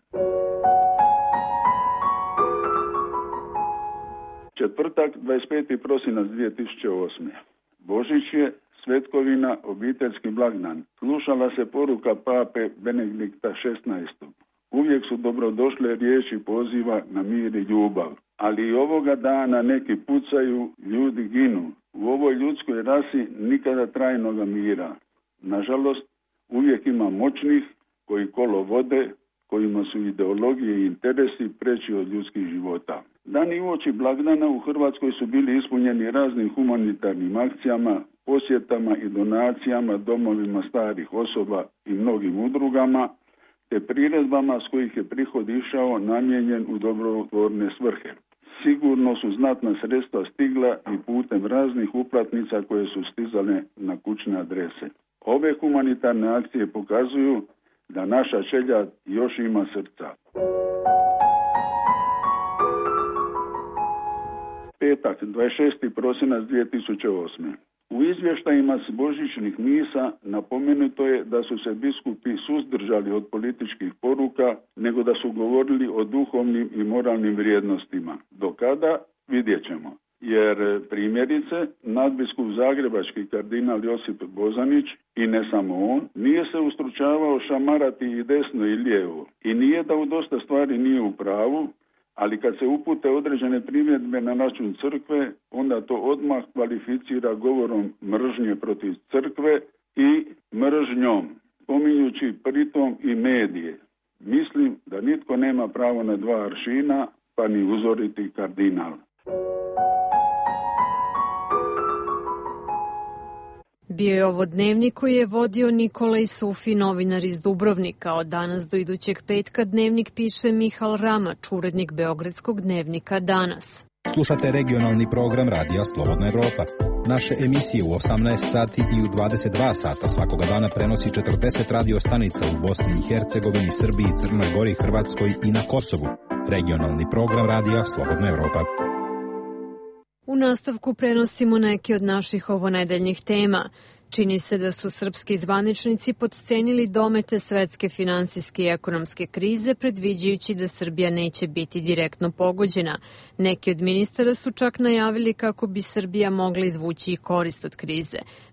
Četvrtak, dvadeset peti prosinac dvije tisuće osme. Božić je, svetkovina, obiteljski blagdan. Slušala se poruka pape Benedikta šesnaestog. Uvijek su dobrodošle riječi poziva na mir i ljubav. Ali i ovoga dana neki pucaju, ljudi ginu. U ovoj ljudskoj rasi nikada trajnoga mira. Nažalost, uvijek ima moćnih koji kolo vode, kojima su ideologije i interesi preći od ljudskih života. Dani uoči blagdana u Hrvatskoj su bili ispunjeni raznim humanitarnim akcijama, posjetama i donacijama domovima starih osoba i mnogim udrugama, te priredbama s kojih je prihod išao namijenjen u dobrotvorne svrhe. Sigurno su znatna sredstva stigla i putem raznih uplatnica koje su stizale na kućne adrese. Ove humanitarne akcije pokazuju da naša čeljad još ima srca. Petak, dvadeset šesti prosinac dvije tisuće osme. U izvještajima s božićnih misa napomenuto je da su se biskupi suzdržali od političkih poruka, nego da su govorili o duhovnim i moralnim vrijednostima. Do kada? Vidjet ćemo. Jer primjerice, nadbiskup zagrebački kardinal Josip Bozanić, i ne samo on, nije se ustručavao šamarati i desno i lijevo. I nije da u dosta stvari nije u pravu, ali kad se upute određene primjedbe na račun crkve, onda to odmah kvalificira govorom mržnje protiv crkve i mržnjom, pominjući pritom i medije. Mislim da nitko nema pravo na dva aršina, pa ni uzoriti kardinal. Bio je ovo dnevnik koji je vodio Nikolaj Sufi, novinar iz Dubrovnika. Od danas do idućeg petka dnevnik piše Mihal Ramač, urednik beogradskog dnevnika Danas. Slušate regionalni program Radija Slobodna Evropa. Naše emisije u osamnaest sati i u dvadeset dva sata svakoga dana prenosi četrdeset radio stanica u Bosni i Hercegovini, Srbiji, Crnoj Gori, Hrvatskoj i na Kosovu. Regionalni program Radija Slobodna Evropa. U nastavku prenosimo neke od naših ovonedeljnih tema. Čini se da su srpski zvaničnici podcenili domete svetske finansijske i ekonomske krize, predviđajući da Srbija neće biti direktno pogođena. Neki od ministara su čak najavili kako bi Srbija mogla izvući i korist od krize.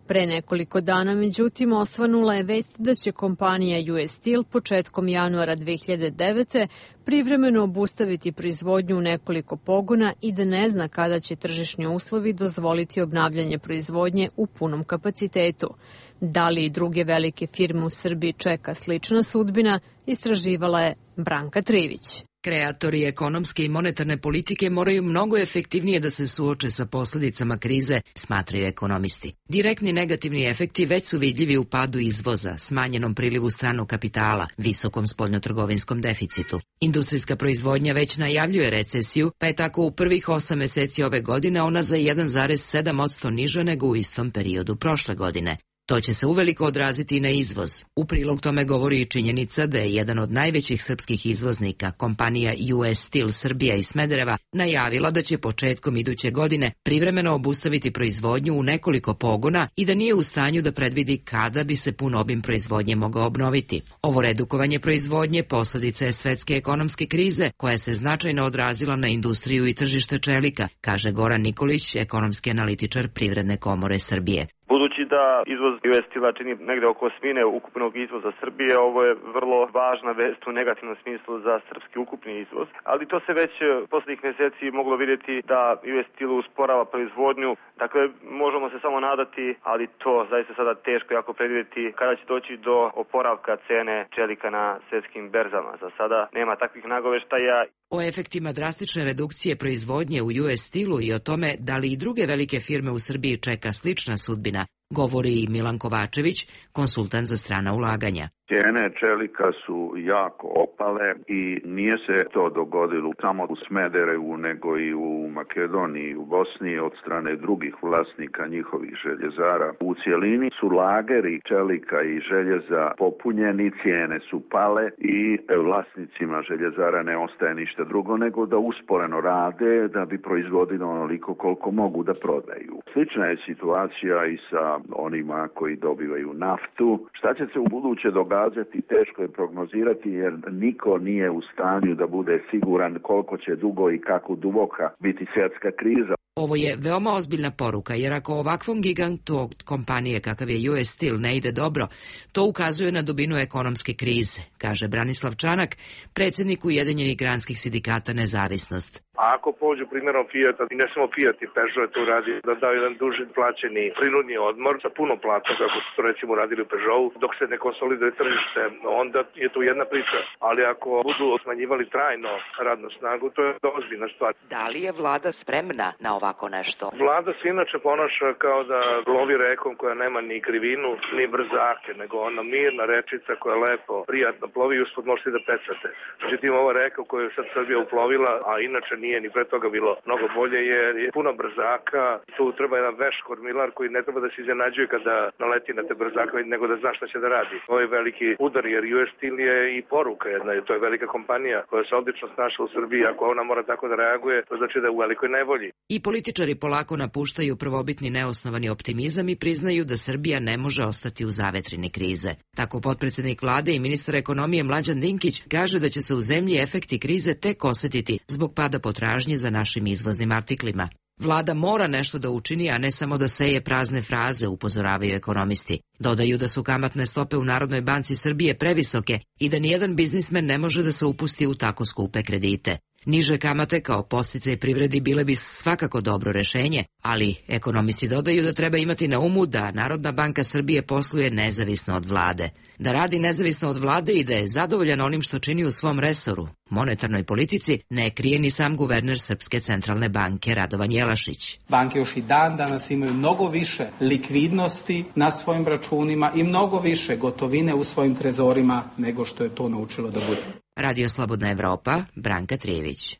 Pre nekoliko dana, međutim, osvanula je vest da će kompanija U S Steel početkom januara dve hiljade devete. privremeno obustaviti proizvodnju u nekoliko pogona i da ne zna kada će tržišni uslovi dozvoliti obnavljanje proizvodnje u punom kapacitetu. Da li i druge velike firme u Srbiji čeka slična sudbina, istraživala je Branka Trivić. Kreatori ekonomske i monetarne politike moraju mnogo efektivnije da se suoče sa posledicama krize, smatraju ekonomisti. Direktni negativni efekti već su vidljivi u padu izvoza, smanjenom prilivu stranog kapitala, visokom spoljnotrgovinskom deficitu. Industrijska proizvodnja već najavljuje recesiju, pa je tako u prvih osam meseci ove godine ona za jedan zarez sedam posto niža nego u istom periodu prošle godine. To će se uveliko odraziti i na izvoz. U prilog tome govori i činjenica da je jedan od najvećih srpskih izvoznika, kompanija U S Steel Srbija iz Smedereva, najavila da će početkom iduće godine privremeno obustaviti proizvodnju u nekoliko pogona i da nije u stanju da predvidi kada bi se pun obim proizvodnje mogao obnoviti. Ovo redukovanje proizvodnje posledica je svetske ekonomske krize koja se značajno odrazila na industriju i tržište čelika, kaže Goran Nikolić, ekonomski analitičar Privredne komore Srbije. Budući da izvoz U S Steel čini negde oko osmine ukupnog izvoza Srbije, ovo je vrlo važna vest u negativnom smislu za srpski ukupni izvoz, ali to se već poslednjih meseci moglo vidjeti da U S Steel usporava proizvodnju, dakle možemo se samo nadati, ali to zaista sada teško jako predvidjeti kada će doći do oporavka cene čelika na svetskim berzama. Za sada nema takvih nagoveštaja. O efektima drastične redukcije proizvodnje u U S Steelu i o tome da li i druge velike firme u Srbiji čeka slična sudbina, govori i Milan Kovačević, konsultant za strana ulaganja. Cijene čelika su jako opale i nije se to dogodilo samo u Smederevu, nego i u Makedoniji, u Bosni od strane drugih vlasnika njihovih željezara. U cijelini su lageri čelika i željeza popunjeni, cijene su pale i vlasnicima željezara ne ostaje ništa drugo nego da usporeno rade da bi proizvodili onoliko koliko mogu da prodaju. Slična je situacija i sa onima koji dobivaju naftu. Šta će se u buduće događati? Teško je prognozirati jer niko nije u stanju da bude siguran koliko će dugo i kako duboka biti svjetska kriza. Ovo je veoma ozbiljna poruka, jer ako ovakvom gigantu od kompanije kakav je U S Steel ne ide dobro, to ukazuje na dubinu ekonomske krize, kaže Branislav Čanak, predsjednik Ujedinjenih granskih sindikata Nezavisnost. A ako pođu primjerom Fijata, i ne samo Fijat i Peugeot to radi, da daju jedan duži plaćeni prinudni odmor sa puno plata, kako su to recimo radili u Peugeotu, dok se ne konsoliduje tržište, onda je tu jedna priča. Ali ako budu smanjivali trajno radnu snagu, to je ozbiljna stvar. Da li je vlada spremna na ovako nešto? Vlada se inače ponaša kao da lovi rekom koja nema ni krivinu, ni brzake, nego ona mirna rečica koja lepo, prijatno plovi i uspod možete da pecate. Međutim, ova reka koju je sad Srbija uplovila, a inače nije ni pre toga bilo mnogo bolje, jer je puno brzaka. Tu treba jedan veš kormilar koji ne treba da se iznenađuje kada naleti na te brzake, nego da zna šta će da radi. Ovo je veliki udar, jer U S Steel je i poruka jedna. To je velika kompanija koja se odlično snašla u Srbiji. Ako ona mora tako da reaguje, to znači da je u velikoj nevolji. I političari polako napuštaju prvobitni neosnovani optimizam i priznaju da Srbija ne može ostati u zavetrini krize. Tako potpredsednik vlade i ministar ekonomije Mlađan Dinkić kaže da će se u zemlji efekti krize tek osetiti zbog pada potražnje za našim izvoznim artiklima. Vlada mora nešto da učini, a ne samo da seje prazne fraze, upozoravaju ekonomisti. Dodaju da su kamatne stope u Narodnoj banci Srbije previsoke i da nijedan biznismen ne može da se upusti u tako skupe kredite. Niže kamate kao podsticaj privredi bile bi svakako dobro rešenje, ali ekonomisti dodaju da treba imati na umu da Narodna banka Srbije posluje nezavisno od vlade. Da radi nezavisno od vlade i da je zadovoljan onim što čini u svom resoru, monetarnoj politici, ne krije ni sam guverner Srpske centralne banke Radovan Jelašić. Banke još i dan danas imaju mnogo više likvidnosti na svojim računima i mnogo više gotovine u svojim trezorima nego što je to naučilo da bude. Radio Slobodna Evropa, Branka Trijević.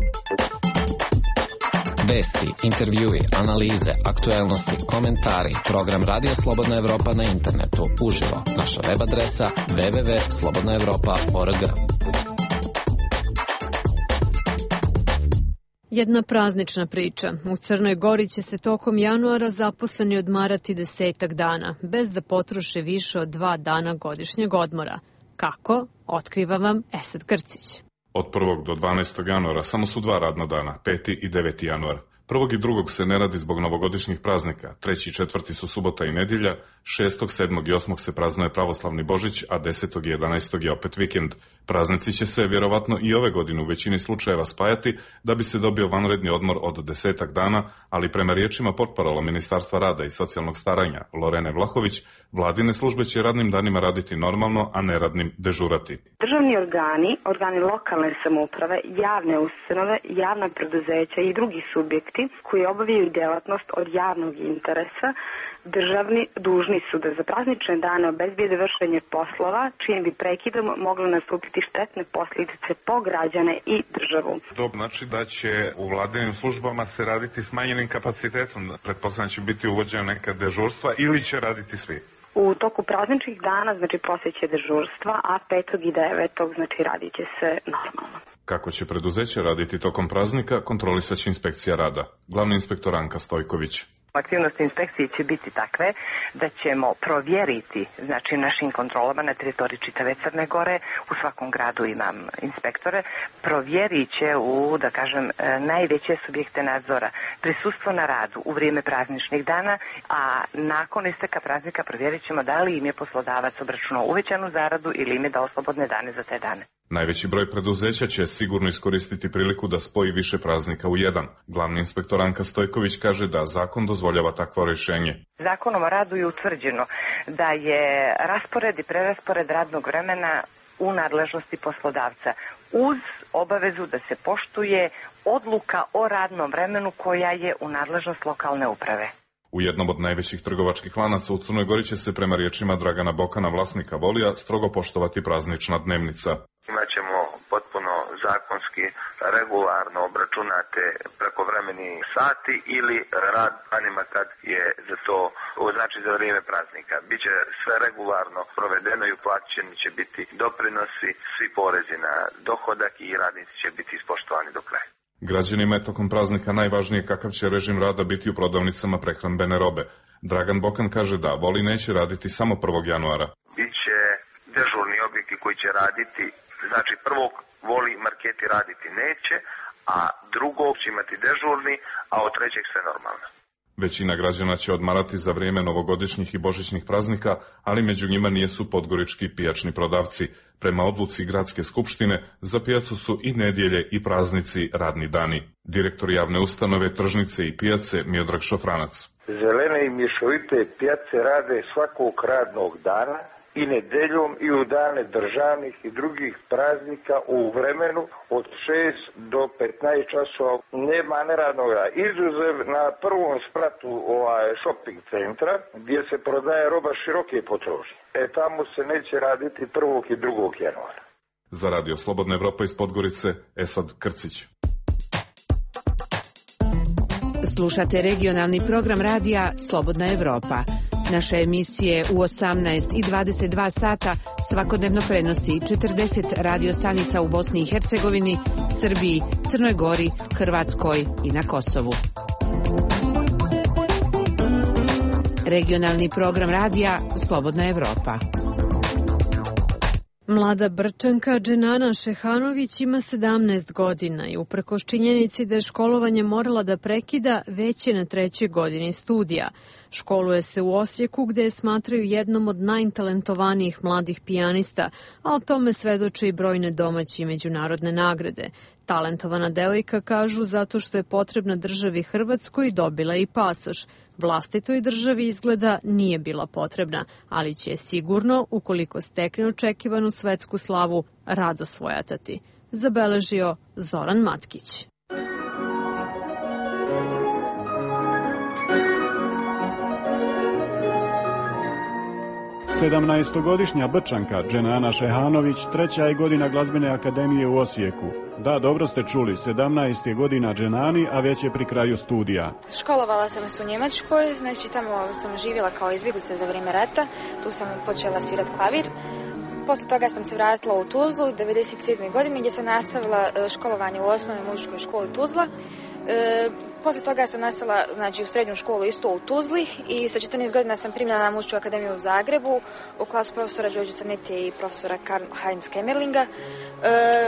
Vesti, intervjui, analize, aktuelnosti, komentari, program Radio Slobodna Evropa na internetu, uživo, naša web adresa w w w tačka slobodna evropa tačka org. Jedna praznična priča. U Crnoj Gori će se tokom januara zaposleni odmarati desetak dana, bez da potroše više od dva dana godišnjeg odmora. Kako? Otkriva vam Esad Krcić. Od prvog do dvanaestog januara samo su dva radna dana, peti i deveti januar. Prvog i drugog se ne radi zbog novogodišnjih praznika, treći i četvrti su subota i nedjelja, šestog, sedmog i osmog se praznuje pravoslavni Božić, a desetog i jedanaestog je opet vikend. Praznici će se vjerovatno i ove godine u većini slučajeva spajati da bi se dobio vanredni odmor od desetak dana, ali prema riječima portparola Ministarstva rada i socijalnog staranja Lorene Vlahović, vladine službe će radnim danima raditi normalno, a neradnim dežurati. Državni organi, organi lokalne samouprave, javne ustanove, javna preduzeća i drugi subjekti koji obavljaju djelatnost od javnog interesa, državni dužni su da za praznične dane obezbijede vršenje poslova, čijim bi prekidom mogle nastupiti štetne posljedice po građane i državu. To znači da će u vladinim službama se raditi smanjenim kapacitetom, pretpostavljam će biti uvođena neka dežurstva ili će raditi svi? U toku prazničnih dana, znači poslije će dežurstva, a petog i devetog znači radit će se normalno. Kako će preduzeće raditi tokom praznika, kontrolisat će inspekcija rada. Glavni inspektor Anka Stojković. Aktivnosti inspekcije će biti takve da ćemo provjeriti, znači našim kontrolama na teritoriji čitave Crne Gore, u svakom gradu imam inspektore, provjerit će u, da kažem, najveće subjekte nadzora prisustvo na radu u vrijeme prazničnih dana, a nakon isteka praznika provjerit ćemo da li im je poslodavac obračunao uvećanu zaradu ili im je dao slobodne dane za te dane. Najveći broj preduzeća će sigurno iskoristiti priliku da spoji više praznika u jedan. Glavni inspektor Anka Stojković kaže da zakon dozvoljava takvo rješenje. Zakonom o radu je utvrđeno da je raspored i preraspored radnog vremena u nadležnosti poslodavca uz obavezu da se poštuje odluka o radnom vremenu koja je u nadležnost lokalne uprave. U jednom od najvećih trgovačkih lanaca u Crnoj Gori će se prema riječima Dragana Bokana, vlasnika Volija, strogo poštovati praznična dnevnica. Imaćemo potpuno zakonski, regularno obračunate prekovremeni sati ili rad danima kad je za to, znači za vrijeme praznika. Biće sve regularno provedeno i uplaćeni će biti doprinosi, svi porezi na dohodak i radnici će biti ispoštovani do kraja. Građanima je tokom praznika najvažnije kakav će režim rada biti u prodavnicama prehrambene robe. Dragan Bokan kaže da Voli neće raditi samo prvog januara. Biće dežurni objekti koji će raditi, znači prvog Voli marketi raditi neće, a drugog će imati dežurni, a od trećeg sve normalno. Većina građana će odmarati za vrijeme novogodišnjih i božićnih praznika, ali među njima nijesu podgorički pijačni prodavci. Prema odluci gradske skupštine, za pijacu su i nedjelje i praznici radni dani. Direktor javne ustanove, tržnice i pijace Miodrag Šofranac. Zelene i mješovite pijace rade svakog radnog dana i nedeljom i u dane državnih i drugih praznika u vremenu od šest do petnaest časova. Nema neradnog rada. Izuzev na prvom spratu ovaj shopping centra gdje se prodaje roba široke potrošnje. E tamo se neće raditi prvog i drugog januara. Za Radio Slobodna Evropa iz Podgorice, Esad Krcić. Slušate regionalni program radija Slobodna Evropa. Naše emisije u osamnaest i dvadeset dva sata svakodnevno prenosi četrdeset radio stanica u Bosni i Hercegovini, Srbiji, Crnoj Gori, Hrvatskoj i na Kosovu. Regionalni program radija Slobodna Evropa. Mlada Brčanka Dženana Šehanović ima sedamnaest godina i uprkos činjenici da je školovanje morala da prekida, već je na trećoj godini studija. Školuje se u Osijeku gde je smatraju jednom od najtalentovanijih mladih pijanista, a o tome svedoče i brojne domaće i međunarodne nagrade. Talentovana devojka, kažu, zato što je potrebna državi Hrvatskoj, dobila i pasoš. Vlastitoj državi izgleda nije bila potrebna, ali će je sigurno, ukoliko stekne očekivanu svetsku slavu, rado svojatati. Zabeležio Zoran Matkić. sedamnaestogodišnja Brčanka Dženana Šehanović treća je godina glazbene akademije u Osijeku. Da, dobro ste čuli, sedamnaest je godina Dženani, a već je pri kraju studija. Školovala sam se u Njemačkoj, znači tamo sam živjela kao izbjeglica za vrijeme rata, tu sam počela svirati klavir. Posle toga sam se vratila u Tuzlu devedeset sedme godine gdje sam nastavila školovanje u osnovnoj muzičkoj školi Tuzla. E, posle toga sam nastala, znači, u srednju školu isto u Tuzli i sa četrnaest godina sam primljena na muzičku akademiju u Zagrebu u klasu profesora Đorđe Crnetije i profesora Karl Heinz Kemmerlinga. E,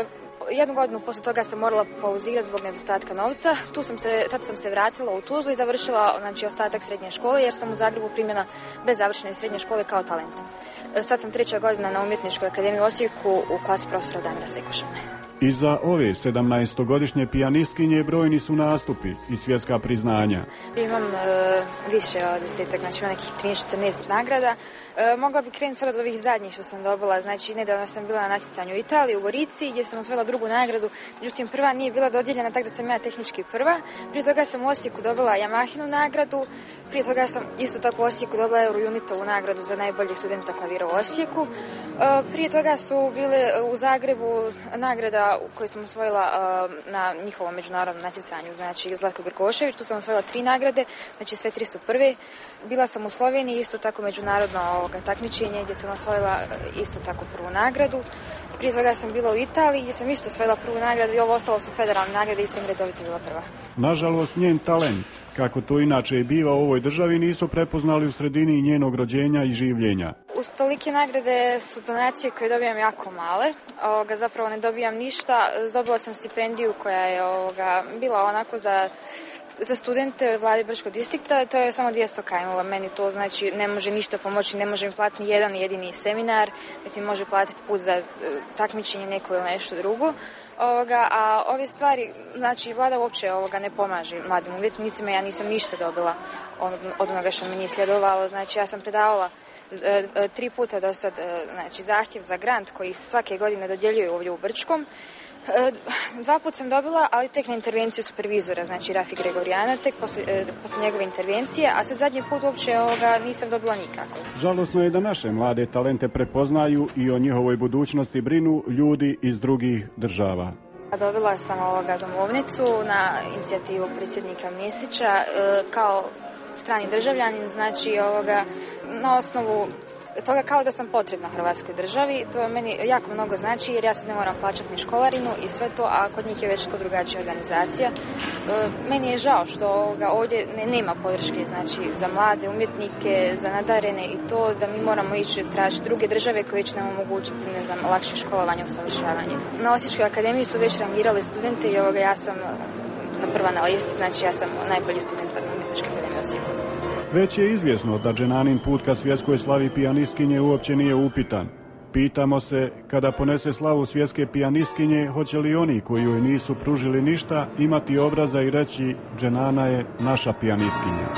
Jednu godinu posle toga sam morala pauzirati zbog nedostatka novca. Tu sam se, tad sam se vratila u Tuzlu i završila znači, ostatak srednje škole jer sam u Zagrebu primljena bez završene srednje škole kao talent. Sad sam treća godina na Umjetničkoj akademiji u Osijeku u klasi profesora Damira Sekuša. Iza ove sedamnaestogodišnje pijanistkinje brojni su nastupi i svjetska priznanja. Imam e, više od desetak, znači imam nekih trinaest četrnaest nagrada. E, mogla bi krenuti sad od ovih zadnjih što sam dobila, znači nedavno sam bila na natjecanju u Italiji, u Gorici, gdje sam osvojila drugu nagradu, međutim prva nije bila dodijeljena, tako da sam ja tehnički prva. Prije toga sam u Osijeku dobila Yamahinu nagradu, prije toga sam isto tako u Osijeku dobila Eurounitovu nagradu za najboljeg studenta klavira u Osijeku. E, prije toga su bile u Zagrebu nagrada koju sam osvojila uh, na njihovom međunarodnom natjecanju, znači Zlatko Grgošević, tu sam osvojila tri nagrade, znači sve tri su prve. Bila sam u Sloveniji, isto tako međunarodno ovoga, takmičenje gdje sam osvojila isto tako prvu nagradu. Prije toga sam bila u Italiji gdje sam isto osvojila prvu nagradu i ovo ostalo su federalne nagrade i sam redovito bila prva. Nažalost, njen talent, kako to inače i biva u ovoj državi, nisu prepoznali u sredini njenog rođenja i življenja. Uz tolike nagrade su donacije koje dobijam jako male, ovoga, zapravo ne dobijam ništa. Dobila sam stipendiju koja je ovoga, bila onako za, za studente Vlade Brčkog distrikta, to je samo dvjesto kajmova, meni to znači ne može ništa pomoći, ne može mi platiti ni jedan jedini seminar, niti mi može platiti put za takmičenje neko ili nešto drugo. Ovoga, a ove stvari, znači vlada uopće ovoga ne pomaže mladim umjetnicima, ja nisam ništa dobila od, od onoga što mi nije sljedovalo, znači ja sam predavala e, e, tri puta do sad e, znači, zahtjev za grant koji svake godine dodjeljuju ovdje u Brčkom. E, dva put sam dobila, ali tek na intervenciju supervizora, znači Rafi Gregorijana, tek posle, e, posle njegove intervencije, a sad zadnji put uopće ovoga nisam dobila nikako. Žalosno je da naše mlade talente prepoznaju i o njihovoj budućnosti brinu ljudi iz drugih država. Dobila sam ovoga domovnicu na inicijativu predsjednika Mesića e, kao strani državljanin, znači ovoga na osnovu toga kao da sam potrebna Hrvatskoj državi. To meni jako mnogo znači jer ja se ne moram plaćati ni školarinu i sve to, a kod njih je već to drugačija organizacija. E, meni je žao što ovoga ovdje ne, nema podrške znači, za mlade umjetnike, za nadarene i to da mi moramo ići tražiti druge države koje će nam omogućiti ne znam, lakše školovanje, usavršavanje. Na Osječkoj akademiji su već rangirali studente i ovoga ja sam na prva na listi, znači ja sam najbolji student na Umjetničkoj akademiji Osijeku. Već je izvjesno da Dženanin put ka svjetskoj slavi pijanistkinje uopće nije upitan. Pitamo se, kada ponese slavu svjetske pijanistkinje, hoće li oni koji joj nisu pružili ništa imati obraza i reći Dženana je naša pijanistkinja.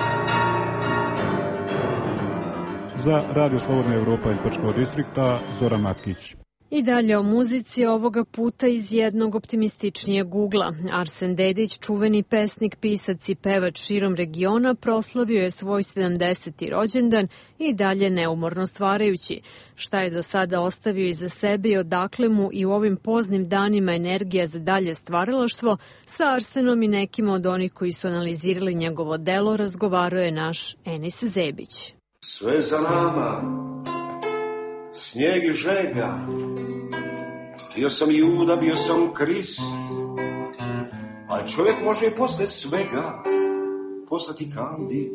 Za Radio Slobodna Evropa iz Brčkog distrikta, Zoran Matkić. I dalje o muzici, ovoga puta iz jednog optimističnijeg ugla. Arsen Dedić, čuveni pesnik, pisac i pevač širom regiona, proslavio je svoj sedamdeseti rođendan i dalje neumorno stvarajući. Šta je do sada ostavio iza sebe i odakle mu i u ovim poznim danima energija za dalje stvaralaštvo, sa Arsenom i nekim od onih koji su analizirali njegovo delo, razgovarao je naš Enis Zebić. Sve za nama, snijeg i žega, bio sam Juda, bio sam Krist, ali čovjek može i posle svega postati kandid,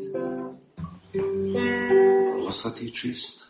ostati čist.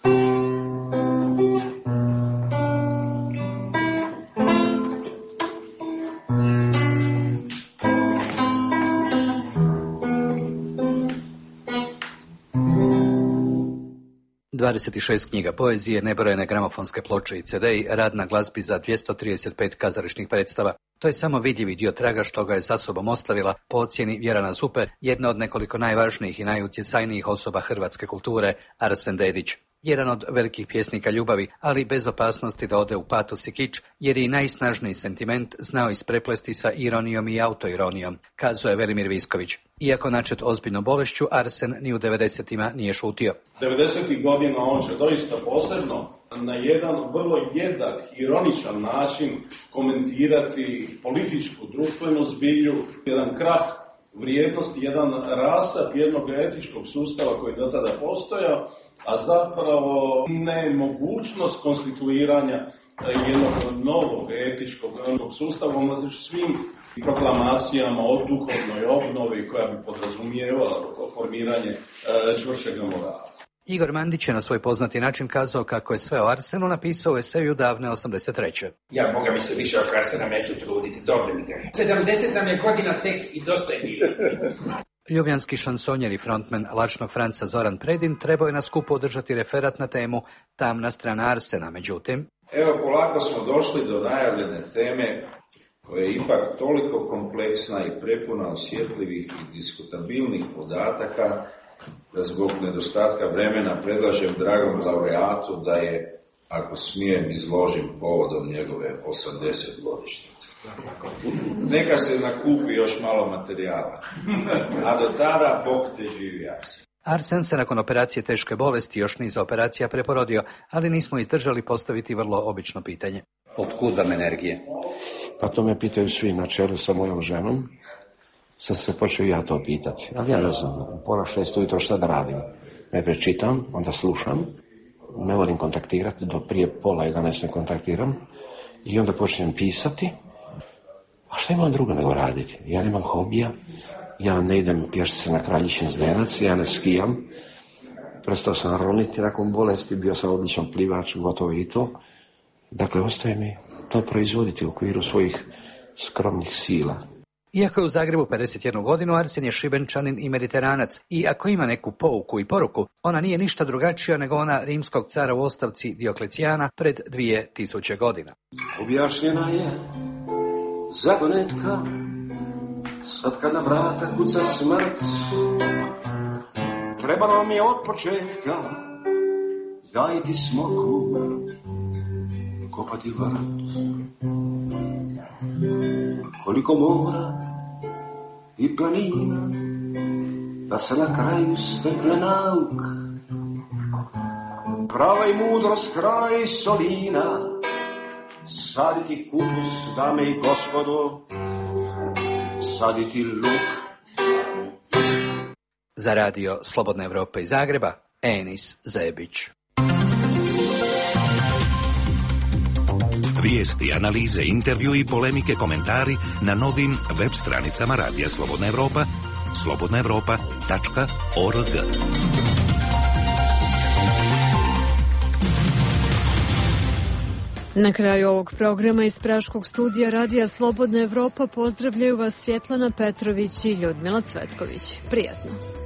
dvadeset šest knjiga poezije, nebrojene gramofonske ploče i ce de, rad na glazbi za dvjesto trideset pet kazališnih predstava. To je samo vidljivi dio traga što ga je za sobom ostavila, po ocjeni Vjerana Zupe, jedna od nekoliko najvažnijih i najutjecajnijih osoba hrvatske kulture, Arsen Dedić. Jedan od velikih pjesnika ljubavi, ali bez opasnosti da ode u patos i kič, jer je i najsnažniji sentiment znao ispreplesti sa ironijom i autoironijom, kazao je Velimir Visković. Iako načet ozbiljnom bolešću, Arsen ni u devedesetima nije šutio. devedesetih godina on će doista posebno na jedan vrlo jednak, ironičan način komentirati političku, društvenu zbilju, jedan krah vrijednosti, jedan rasap jednog etičkog sustava koji do tada postojao, a zapravo nemogućnost konstituiranja jednog novog etičkog sustava, ono svim proklamacijama o duhovnoj obnovi koja bi podrazumijevala formiranje čvršćeg morala. Igor Mandić je na svoj poznati način kazao kako je sve o Arsenu napisao u eseju davne osamdeset treće. Ja, Boga mi se više od Arsena neću truditi, dobro mi gre. sedamdeset nam je godina tek i dosta je bilo. Ljubljanski šansonjer i frontmen Lačnog Franca Zoran Predin trebao je na skupu održati referat na temu Tamna strana Arsena, međutim... Evo, polako smo došli do najavljene teme koja je ipak toliko kompleksna i prepuna osjetljivih i diskutabilnih podataka da zbog nedostatka vremena predlažem dragom laureatu da je, ako smijem, izložim povodom njegove osamdeset godišnjice. Neka se nakupi još malo materijala, a do tada Bog te živi Arsen. Arsen se nakon operacije teške bolesti još niz operacija preporodio, ali nismo izdržali postaviti vrlo obično pitanje. Otkud vam energije? Pa to me pitaju svi na čelu sa mojom ženom. Sad se počeo ja to pitati, ali ja ne znam, pola šest ujutro šta da radim. Najprije čitam, onda slušam, ne volim kontaktirati, do prije pola jedanaest ne kontaktiram i onda počnem pisati. A šta imam drugo nego raditi? Ja nemam hobija, ja ne idem pješice na Kraljičin Zdenac, ja ne skijam, prestao sam roniti nakon bolesti, bio sam odličan plivač, gotovo i to. Dakle, ostaje mi to proizvoditi u okviru svojih skromnih sila. Iako je u Zagrebu pedeset jednu godinu, Arsen je Šibenčanin i Mediteranac i ako ima neku pouku i poruku, ona nije ništa drugačija nego ona rimskog cara u ostavci Dioklecijana pred dvije tisuće godina. Objašnjena je zagonetka, sad kad na vrata kuca smrt, trebalo mi je od početka gajiti smoku, kopati vrt. Koliko mora i planina, da se na kraju stekne nauk. Prava i mudrost kraj solina, saditi kupus, dame i gospodo, saditi luk. Za radio Slobodna Evropa iz Zagreba, Enis Zebić. Vijesti, analize, intervju i polemike, komentari na novim web stranicama Radija Slobodna Evropa, slobodna evropa tačka org. Na kraju ovog programa iz Praškog studija Radija Slobodna Evropa pozdravljaju vas Svjetlana Petrović i Ljudmila Cvetković. Prijatno.